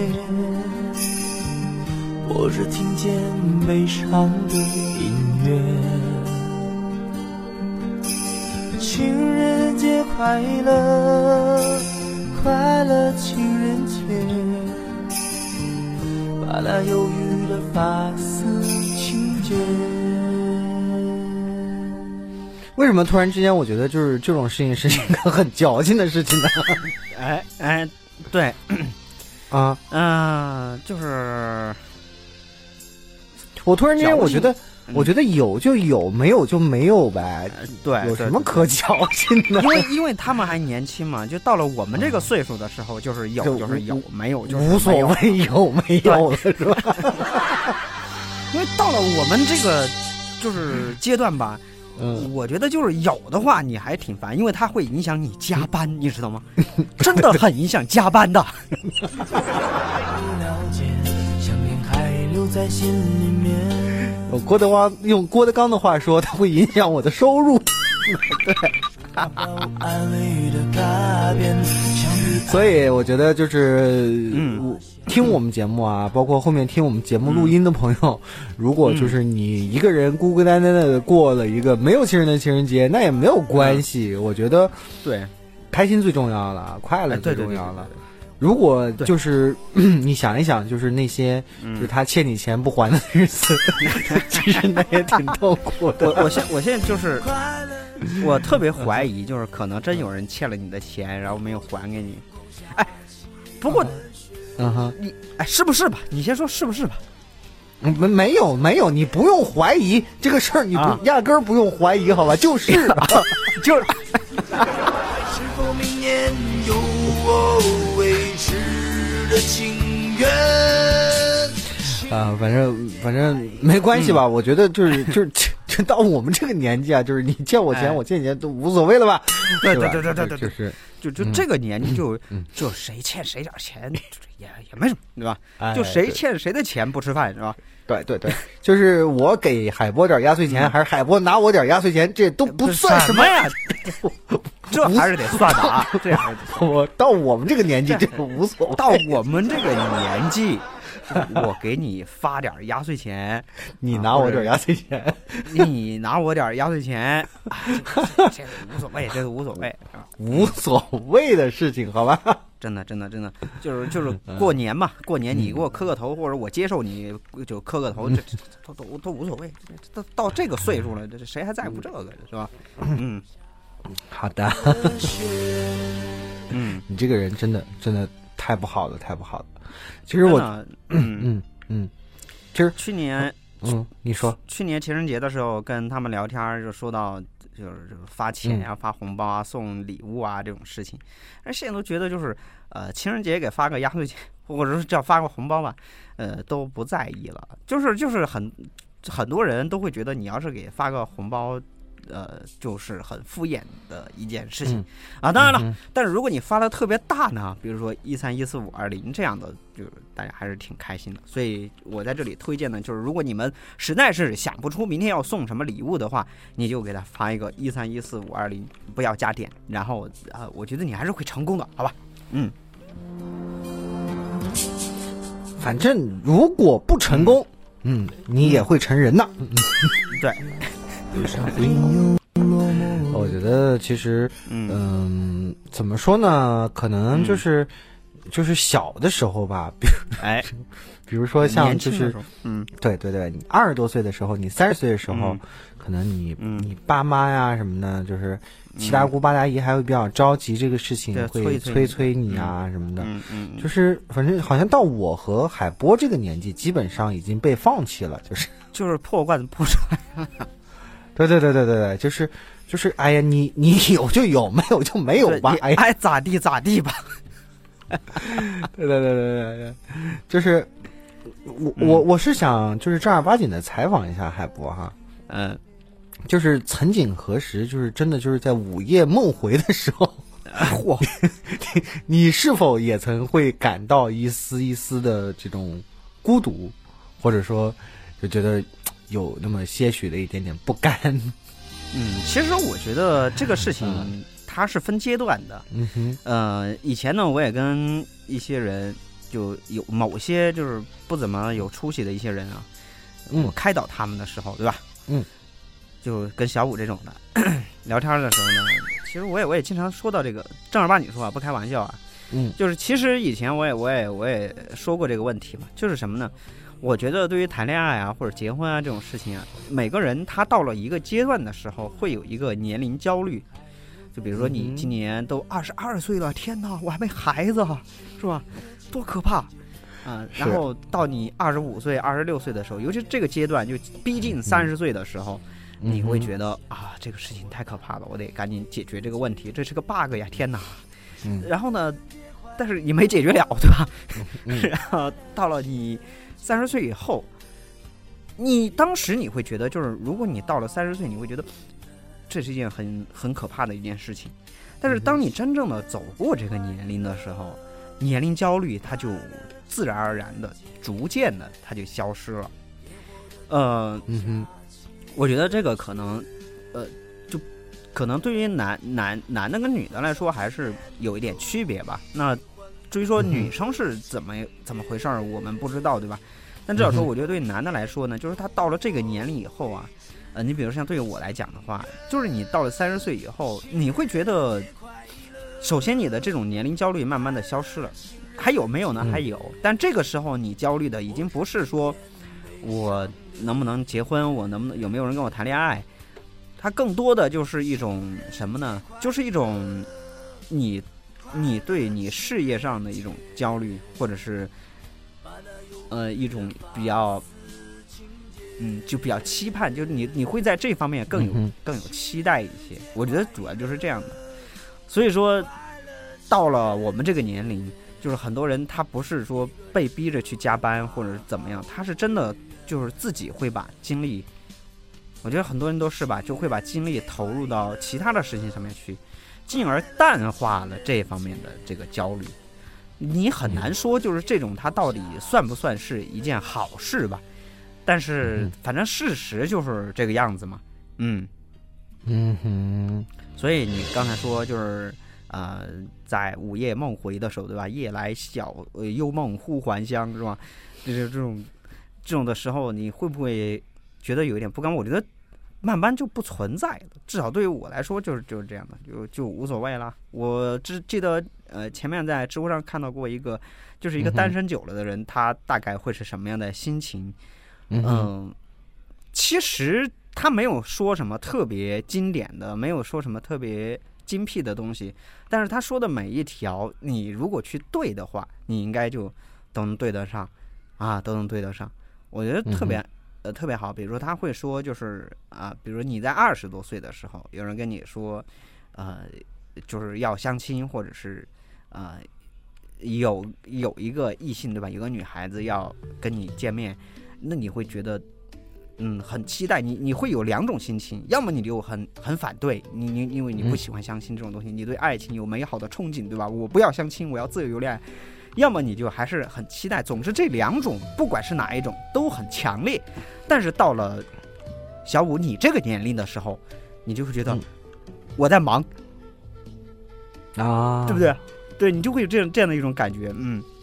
Speaker 11: 我只听见悲伤的音乐。情人节快乐，快乐情人节。把那忧郁的发丝轻剪。
Speaker 7: 为什么突然之间我觉得就是这种事情是一个很矫情的事情呢？
Speaker 2: 对，
Speaker 7: 就是我突然之间我觉得有就有，没有就没有呗。
Speaker 2: 对，
Speaker 7: 有什么可矫情的？
Speaker 2: 因为他们还年轻嘛，就到了我们这个岁数的时候，就是有就是有，没有就是
Speaker 7: 无所谓，有没有了是吧？
Speaker 2: 因为到了我们这个就是阶段吧，我觉得就是有的话你还挺烦，因为它会影响你加班，你知道吗？真的很影响加班的。
Speaker 11: 在心里面，
Speaker 7: 用郭德纲的话说，它会影响我的收入。对，所以我觉得就是听我们节目啊，包括后面听我们节目录音的朋友，如果就是你一个人孤孤单单的过了一个没有情人的情人节，那也没有关系。我觉得
Speaker 2: 对，
Speaker 7: 开心最重要了，快乐最重要了。如果就是你想一想，就是那些就是他欠你钱不还的日子，其实那也挺痛苦的。
Speaker 2: 我现在就是我特别怀疑，就是可能真有人欠了你的钱，然后没有还给你。不过你是不是吧？你先说是不是吧？
Speaker 7: 没有，你不用怀疑这个事儿，你压根儿不用怀疑，好吧？就是就是。
Speaker 11: 是否明年有我维持的情缘？
Speaker 7: 反正没关系吧。我觉得就是到我们这个年纪啊，就是你欠我钱，我欠你钱都无所谓了吧？
Speaker 2: 对，
Speaker 7: 就是
Speaker 2: 就这个年纪就谁欠谁点钱也没什么，对吧？就谁欠谁的钱不吃饭，是吧？
Speaker 7: 对，就是我给海波点压岁钱，还是海波拿我点压岁钱，这都不算什么
Speaker 2: 呀。这还是得算的啊！这还是
Speaker 7: 我到我们这个年纪，这个无所谓。
Speaker 2: 到我们这个年纪，我给你发点压岁钱，
Speaker 7: 你拿我点压岁钱，
Speaker 2: 你拿我点压岁钱，这个无所谓，这个无所谓，
Speaker 7: 无所谓的事情，好吧？
Speaker 2: 真的，就是过年嘛，过年你给我磕个头，或者我接受你就磕个头，这都无所谓。到这个岁数了，这谁还在乎这个是吧？
Speaker 7: 好的。你这个人真的太不好了，太不好了。其实我，其实
Speaker 2: 去年，
Speaker 7: 你说
Speaker 2: 去年情人节的时候跟他们聊天，就说到就是发钱啊、发红包啊、送礼物啊这种事情，而现在都觉得就是情人节给发个压岁钱，或者是叫发个红包吧，都不在意了。就是很多人都会觉得你要是给发个红包。就是很敷衍的一件事情啊，当然了，但是如果你发的特别大呢，比如说1314520这样的，就是大家还是挺开心的。所以我在这里推荐的就是，如果你们实在是想不出明天要送什么礼物的话，你就给他发一个1314520，不要加点，然后我觉得你还是会成功的，好吧？
Speaker 7: 反正如果不成功，你也会成人的。
Speaker 2: 对。
Speaker 7: 我觉得其实怎么说呢，可能就是小的时候吧，比如说像就是对你20多岁的时候，你30岁的时候，可能你爸妈呀什么的，就是七大姑八大姨还会比较着急这个事情，会催你啊什么的。就是反正好像到我和海波这个年纪，基本上已经被放弃了，就是
Speaker 2: 破罐子破摔了。
Speaker 7: 对，就是哎呀，你有就有，没有就没有吧，哎，
Speaker 2: 爱咋地咋地吧。
Speaker 7: 对，就是我是想就是正儿八经的采访一下海波哈，就是曾几何时，就是真的就是在午夜梦回的时候，你是否也曾会感到一丝一丝的这种孤独，或者说就觉得有那么些许的一点点不甘？
Speaker 2: 其实我觉得这个事情它是分阶段的。以前呢，我也跟一些人就有某些就是不怎么有出息的一些人啊，我开导他们的时候，对吧？就跟小五这种的聊天的时候呢，其实我也经常说到这个，正儿八经说啊，不开玩笑啊。就是其实以前我也说过这个问题嘛，就是什么呢？我觉得对于谈恋爱啊或者结婚啊这种事情啊，每个人他到了一个阶段的时候，会有一个年龄焦虑。就比如说你今年都22岁了，天哪，我还没孩子，是吧？多可怕啊！然后到你25岁、26岁的时候，尤其这个阶段就逼近30岁的时候，你会觉得啊，这个事情太可怕了，我得赶紧解决这个问题，这是个 bug 呀，天哪！然后呢，但是你没解决了，对吧？然后到了你30岁以后，你当时你会觉得，就是如果你到了30岁，你会觉得这是一件很可怕的一件事情。但是当你真正的走过这个年龄的时候，年龄焦虑它就自然而然的、逐渐的它就消失了。我觉得这个可能，就可能对于男的跟女的来说还是有一点区别吧。那至于说女生是怎么回事儿，我们不知道，对吧？但至少说，我觉得对男的来说呢，就是他到了这个年龄以后啊，你比如像对于我来讲的话，就是你到了30岁以后，你会觉得，首先你的这种年龄焦虑慢慢的消失了，还有没有呢？还有，但这个时候你焦虑的已经不是说我能不能结婚，我能不能有没有人跟我谈恋爱，它更多的就是一种什么呢？就是一种你对你事业上的一种焦虑，或者是一种比较就比较期盼，就是你会在这方面更有期待一些。我觉得主要就是这样的。所以说到了我们这个年龄，就是很多人他不是说被逼着去加班或者是怎么样，他是真的就是自己会把精力，我觉得很多人都是吧，就会把精力投入到其他的事情上面去，进而淡化了这方面的这个焦虑。你很难说就是这种它到底算不算是一件好事吧，但是反正事实就是这个样子嘛。所以你刚才说就是在午夜梦回的时候，对吧？夜来幽梦忽还乡，是吧？就是这种的时候，你会不会觉得有一点不甘？我觉得慢慢就不存在了，至少对于我来说就是这样的，就无所谓了。我记得前面在知乎上看到过一个，就是一个单身久了的人，他大概会是什么样的心情？其实他没有说什么特别经典的，没有说什么特别精辟的东西，但是他说的每一条，你如果去对的话，你应该就都能对得上啊，都能对得上。我觉得特别好。比如说他会说，就是比如你在20多岁的时候，有人跟你说，就是要相亲，或者是有一个异性，对吧？有个女孩子要跟你见面，那你会觉得很期待，你会有两种心情，要么你就很反对，因为你不喜欢相亲这种东西，你对爱情有美好的憧憬，对吧？我不要相亲，我要自由恋爱。要么你就还是很期待。总之这两种不管是哪一种都很强烈，但是到了小五你这个年龄的时候，你就会觉得我在忙啊，对不对？对，你就会有这样的一种感觉。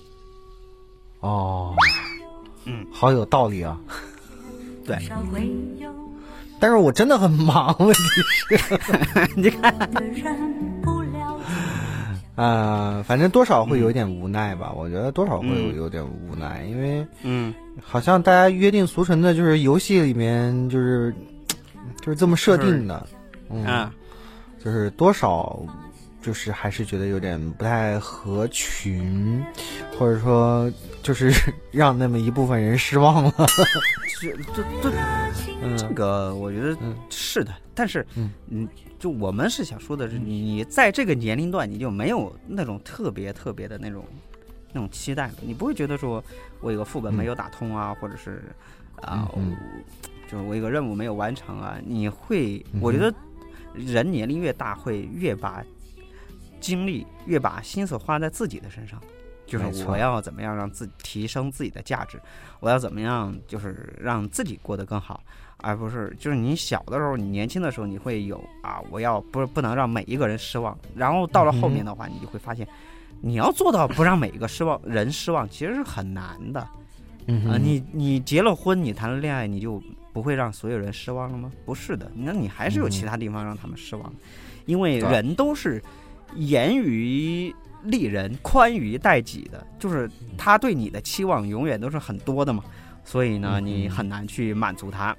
Speaker 7: 好有道理啊。
Speaker 2: 对，
Speaker 7: 但是我真的很忙，问题是
Speaker 2: 你看
Speaker 7: 反正多少会有点无奈吧。我觉得多少会有点无奈，因为好像大家约定俗成的就是游戏里面就是这么设定的，就是多少就是还是觉得有点不太合群，或者说就是让那么一部分人失望了。
Speaker 2: 这个我觉得是的，但是就我们是想说的是，你在这个年龄段，你就没有那种特别的那种期待了，你不会觉得说我有个副本没有打通啊，或者是就是我有个任务没有完成啊，你会，我觉得人年龄越大，会越把精力、越把心思花在自己的身上。就是我要怎么样让自己提升自己的价值，我要怎么样就是让自己过得更好，而不是就是你小的时候，你年轻的时候，你会有我要不能让每一个人失望，然后到了后面的话，你就会发现，你要做到不让每一个人失望，其实是很难的。你结了婚，你谈了恋爱，你就不会让所有人失望了吗？不是的，那你还是有其他地方让他们失望，因为人都是严于利人，宽于待己的，就是他对你的期望永远都是很多的嘛，所以呢，你很难去满足他。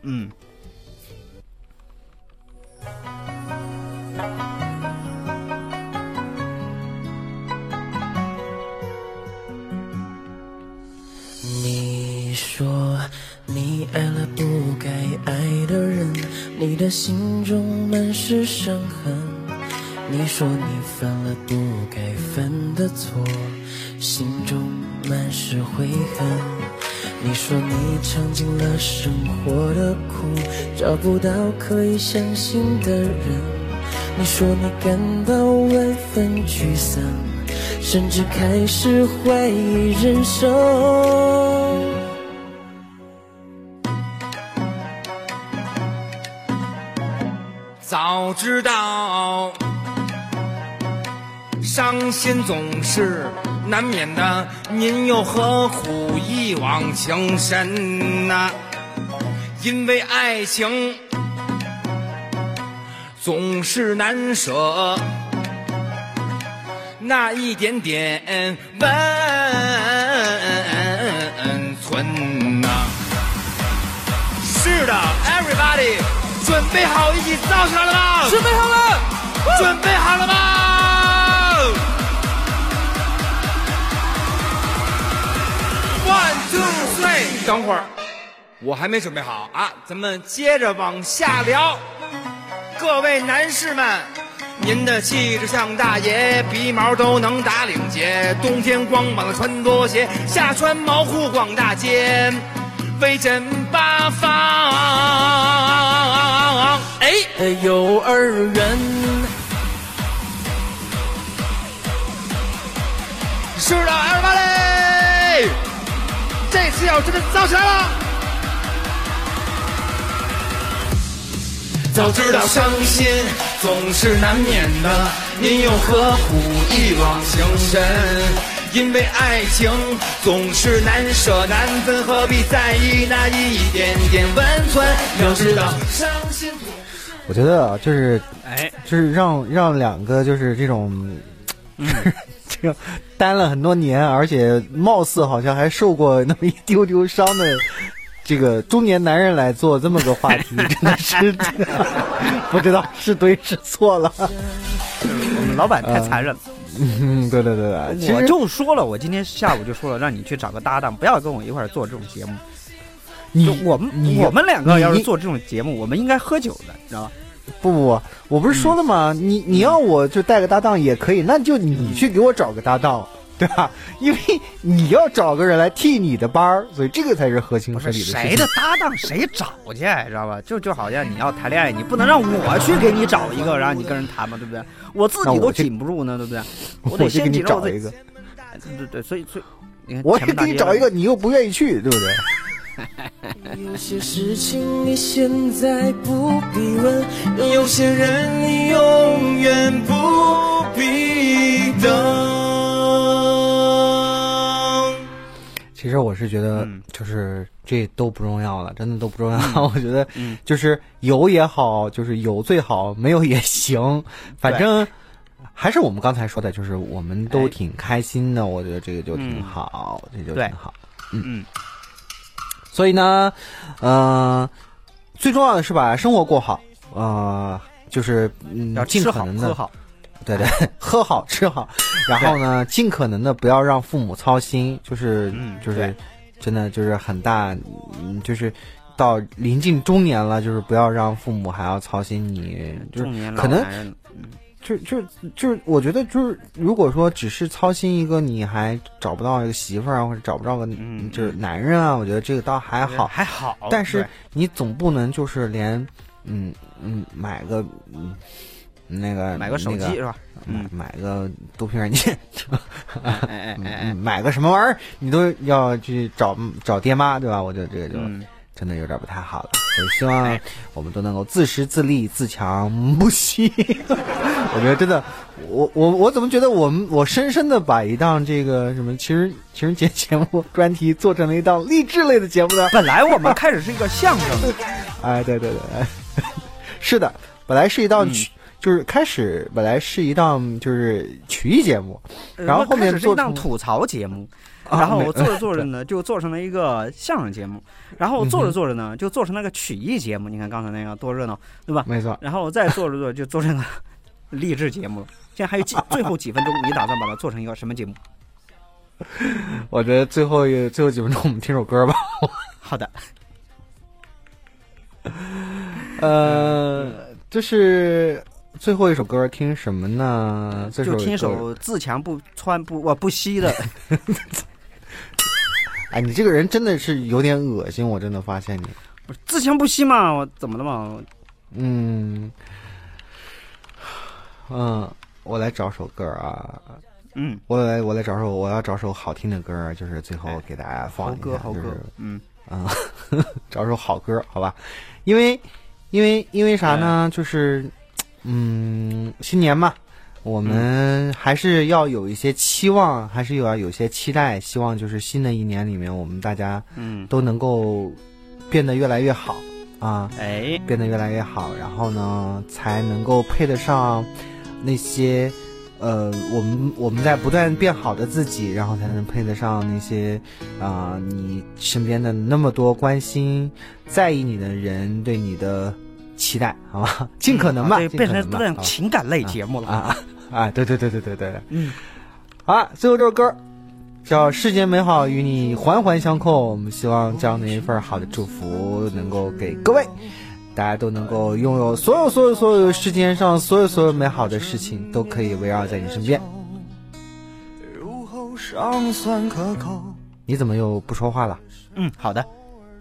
Speaker 11: 你说你爱了不该爱的人，你的心中满是伤痕。你说你犯了不该犯的错，心中满是悔恨。你说你尝尽了生活的苦，找不到可以相信的人。你说你感到万分沮丧，甚至开始怀疑人生。
Speaker 12: 早知道伤心总是难免的，您又何苦一往情深呢？因为爱情总是难舍，那一点点温存呐。是的 ，everybody， 准备好一起造起来了吗？准备好了，准备好了吗？1 2 3，等会儿，我还没准备好啊，咱们接着往下聊。各位男士们，您的气质像大爷，鼻毛都能打领结，冬天光膀子穿拖鞋，夏穿毛裤逛大街，威震八方。
Speaker 11: 幼儿园，
Speaker 12: 是的，everybody，这次要真的造起来了。早知道伤心总是难免的，您又何苦一往情深？因为爱情总是难舍难分，何必在意那一点点温存？要知道伤心。
Speaker 7: 我觉得啊，就是让两个就是这种，这个单了很多年，而且貌似好像还受过那么一丢丢伤的这个中年男人来做这么个话题，真的是不知道是对是错了。
Speaker 2: 我们老板太残忍了。
Speaker 7: 对，
Speaker 2: 我就说了，我今天下午就说了，让你去找个搭档，不要跟我一块儿做这种节目。我们两个要是做这种节目，我们应该喝酒的，你知道吧？
Speaker 7: 不，我不是说了吗？你要我就带个搭档也可以，那就你去给我找个搭档，对吧？因为你要找个人来替你的班儿，所以这个才是合情合理的事情。
Speaker 2: 谁的搭档谁找去，知道吧？就好像你要谈恋爱，你不能让我去给你找一个，然后你跟人谈嘛，对不对？我自己都紧不住呢，对不对？我得先
Speaker 7: 给你找一个。
Speaker 2: 对，所以
Speaker 7: 我也给你找一个，你又不愿意去，对不对？
Speaker 11: 有些事情你现在不必问，有些人你永远不必等。
Speaker 7: 其实我是觉得，就是这都不重要了，真的都不重要。我觉得，就是有也好，就是有最好，没有也行，反正还是我们刚才说的，就是我们都挺开心的。我觉得这个就挺好，这就挺好。所以呢，最重要的是把生活过好，就是
Speaker 2: 要
Speaker 7: 尽可能的
Speaker 2: 喝好，
Speaker 7: 对，喝好吃好，然后呢，尽可能的不要让父母操心，就是真的就是很大，就是到临近中年了，就是不要让父母还要操心你，就是可能就是我觉得就是如果说只是操心一个你还找不到一个媳妇儿啊，或者找不到个就是男人啊，我觉得这个倒还好，但是你总不能就是连买个买个
Speaker 2: 手机是吧？
Speaker 7: 买个毒品软件，买个什么玩意儿，你都要去找爹妈，对吧？我觉得这个就真的有点不太好了。所以希望我们都能够自食自立、自强不息。我觉得真的，我怎么觉得我深深的把一档这个什么情人节节目专题做成了一档励志类的节目呢？
Speaker 2: 本来我们开始是一个相声，
Speaker 7: 哎，对，是的，本来是一档就是开始本来是一档就是曲艺节目，然后后面
Speaker 2: 做成一档吐槽节目，然后做着呢就做成了一个相声节目，然后做着呢就做成了个曲艺节目。你看刚才那个多热闹，对吧？
Speaker 7: 没错。
Speaker 2: 然后再做着就做成了励志节目。现在还有最后几分钟，你打算把它做成一个什么节目？
Speaker 7: 我觉得最后几分钟我们听首歌吧。
Speaker 2: 好的。
Speaker 7: 就是最后一首歌听什么呢？
Speaker 2: 就听一首自强不息的。
Speaker 7: 哎，你这个人真的是有点恶心，我真的发现你
Speaker 2: 不是自强不息嘛？我怎么了嘛？
Speaker 7: 我来找首歌啊。我要找首好听的歌，就是最后给大家放一下，
Speaker 2: 好歌，
Speaker 7: 找首好歌，好吧？因为啥呢？就是新年嘛，我们还是要有一些期望，还是要有一些期待，希望就是新的一年里面，我们大家都能够变得越来越好啊，变得越来越好，然后呢，才能够配得上那些我们在不断变好的自己，然后才能配得上那些你身边的那么多关心在意你的人对你的期待，好吧？尽可能吧，
Speaker 2: 变成情感类节目了
Speaker 7: 对，好，最后这首歌叫《世间美好与你环环相扣》，我们希望将那一份好的祝福能够给各位，大家都能够拥有所有世间上所有美好的事情都可以围绕在你身边。你怎么又不说话了？
Speaker 2: 好的。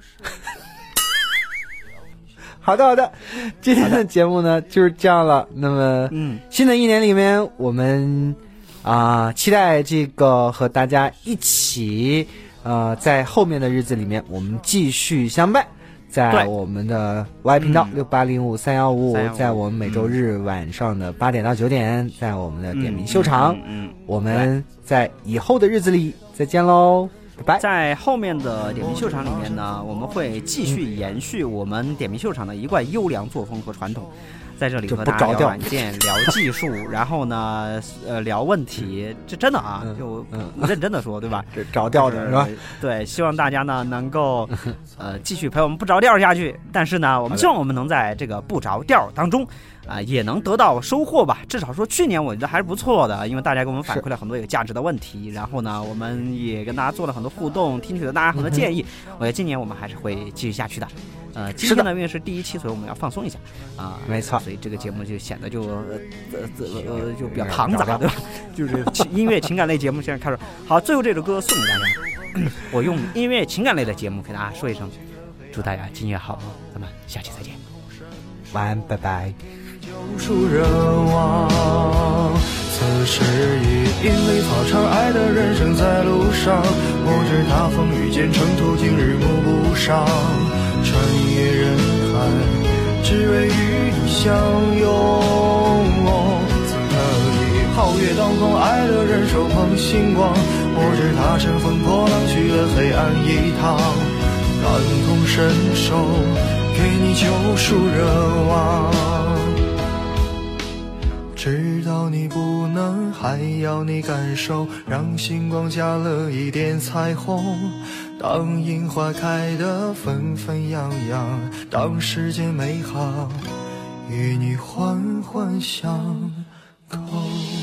Speaker 7: 好的，今天的节目呢就是这样了。那么，新的一年里面，我们期待这个和大家一起在后面的日子里面，我们继续相伴，在我们的 Y 频道68053155，在我们每周日晚上的8点到9点，在我们的点名秀场，我们在以后的日子里再见喽。
Speaker 2: 在后面的点名秀场里面呢，我们会继续延续我们点名秀场的一贯优良作风和传统，在这里和大家聊软件、聊技术，然后呢，聊问题，这真的就认真的说，对吧？
Speaker 7: 这着调的是吧？
Speaker 2: 对，希望大家呢能够继续陪我们不着调下去，但是呢，我们希望我们能在这个不着调当中。也能得到收获吧，至少说去年我觉得还是不错的，因为大家给我们反馈了很多有价值的问题，然后呢，我们也跟大家做了很多互动，听取了大家很多建议。我觉得今年我们还是会继续下去的。今天呢，因为是第1期，所以我们要放松一下
Speaker 7: 没错，
Speaker 2: 所以这个节目就显得就比较庞杂，对吧？就是音乐情感类节目现在开始。好，最后这首歌送给大家，我用音乐情感类的节目给大家说一声，祝大家今夜好梦，咱们下期再见，
Speaker 7: 晚安，拜拜。
Speaker 11: 救赎热望，此时已因为草场爱的人生在路上，不知他风雨兼程途今日暮不上，穿越人海只为与你相拥，此刻已皓月当空，爱的人手捧星光，不知他乘风破浪去了黑暗一趟，感同身受给你救赎热望，直到你不能，还要你感受，让星光加了一点彩虹。当樱花开得纷纷扬扬，当世间美好与你环环相扣。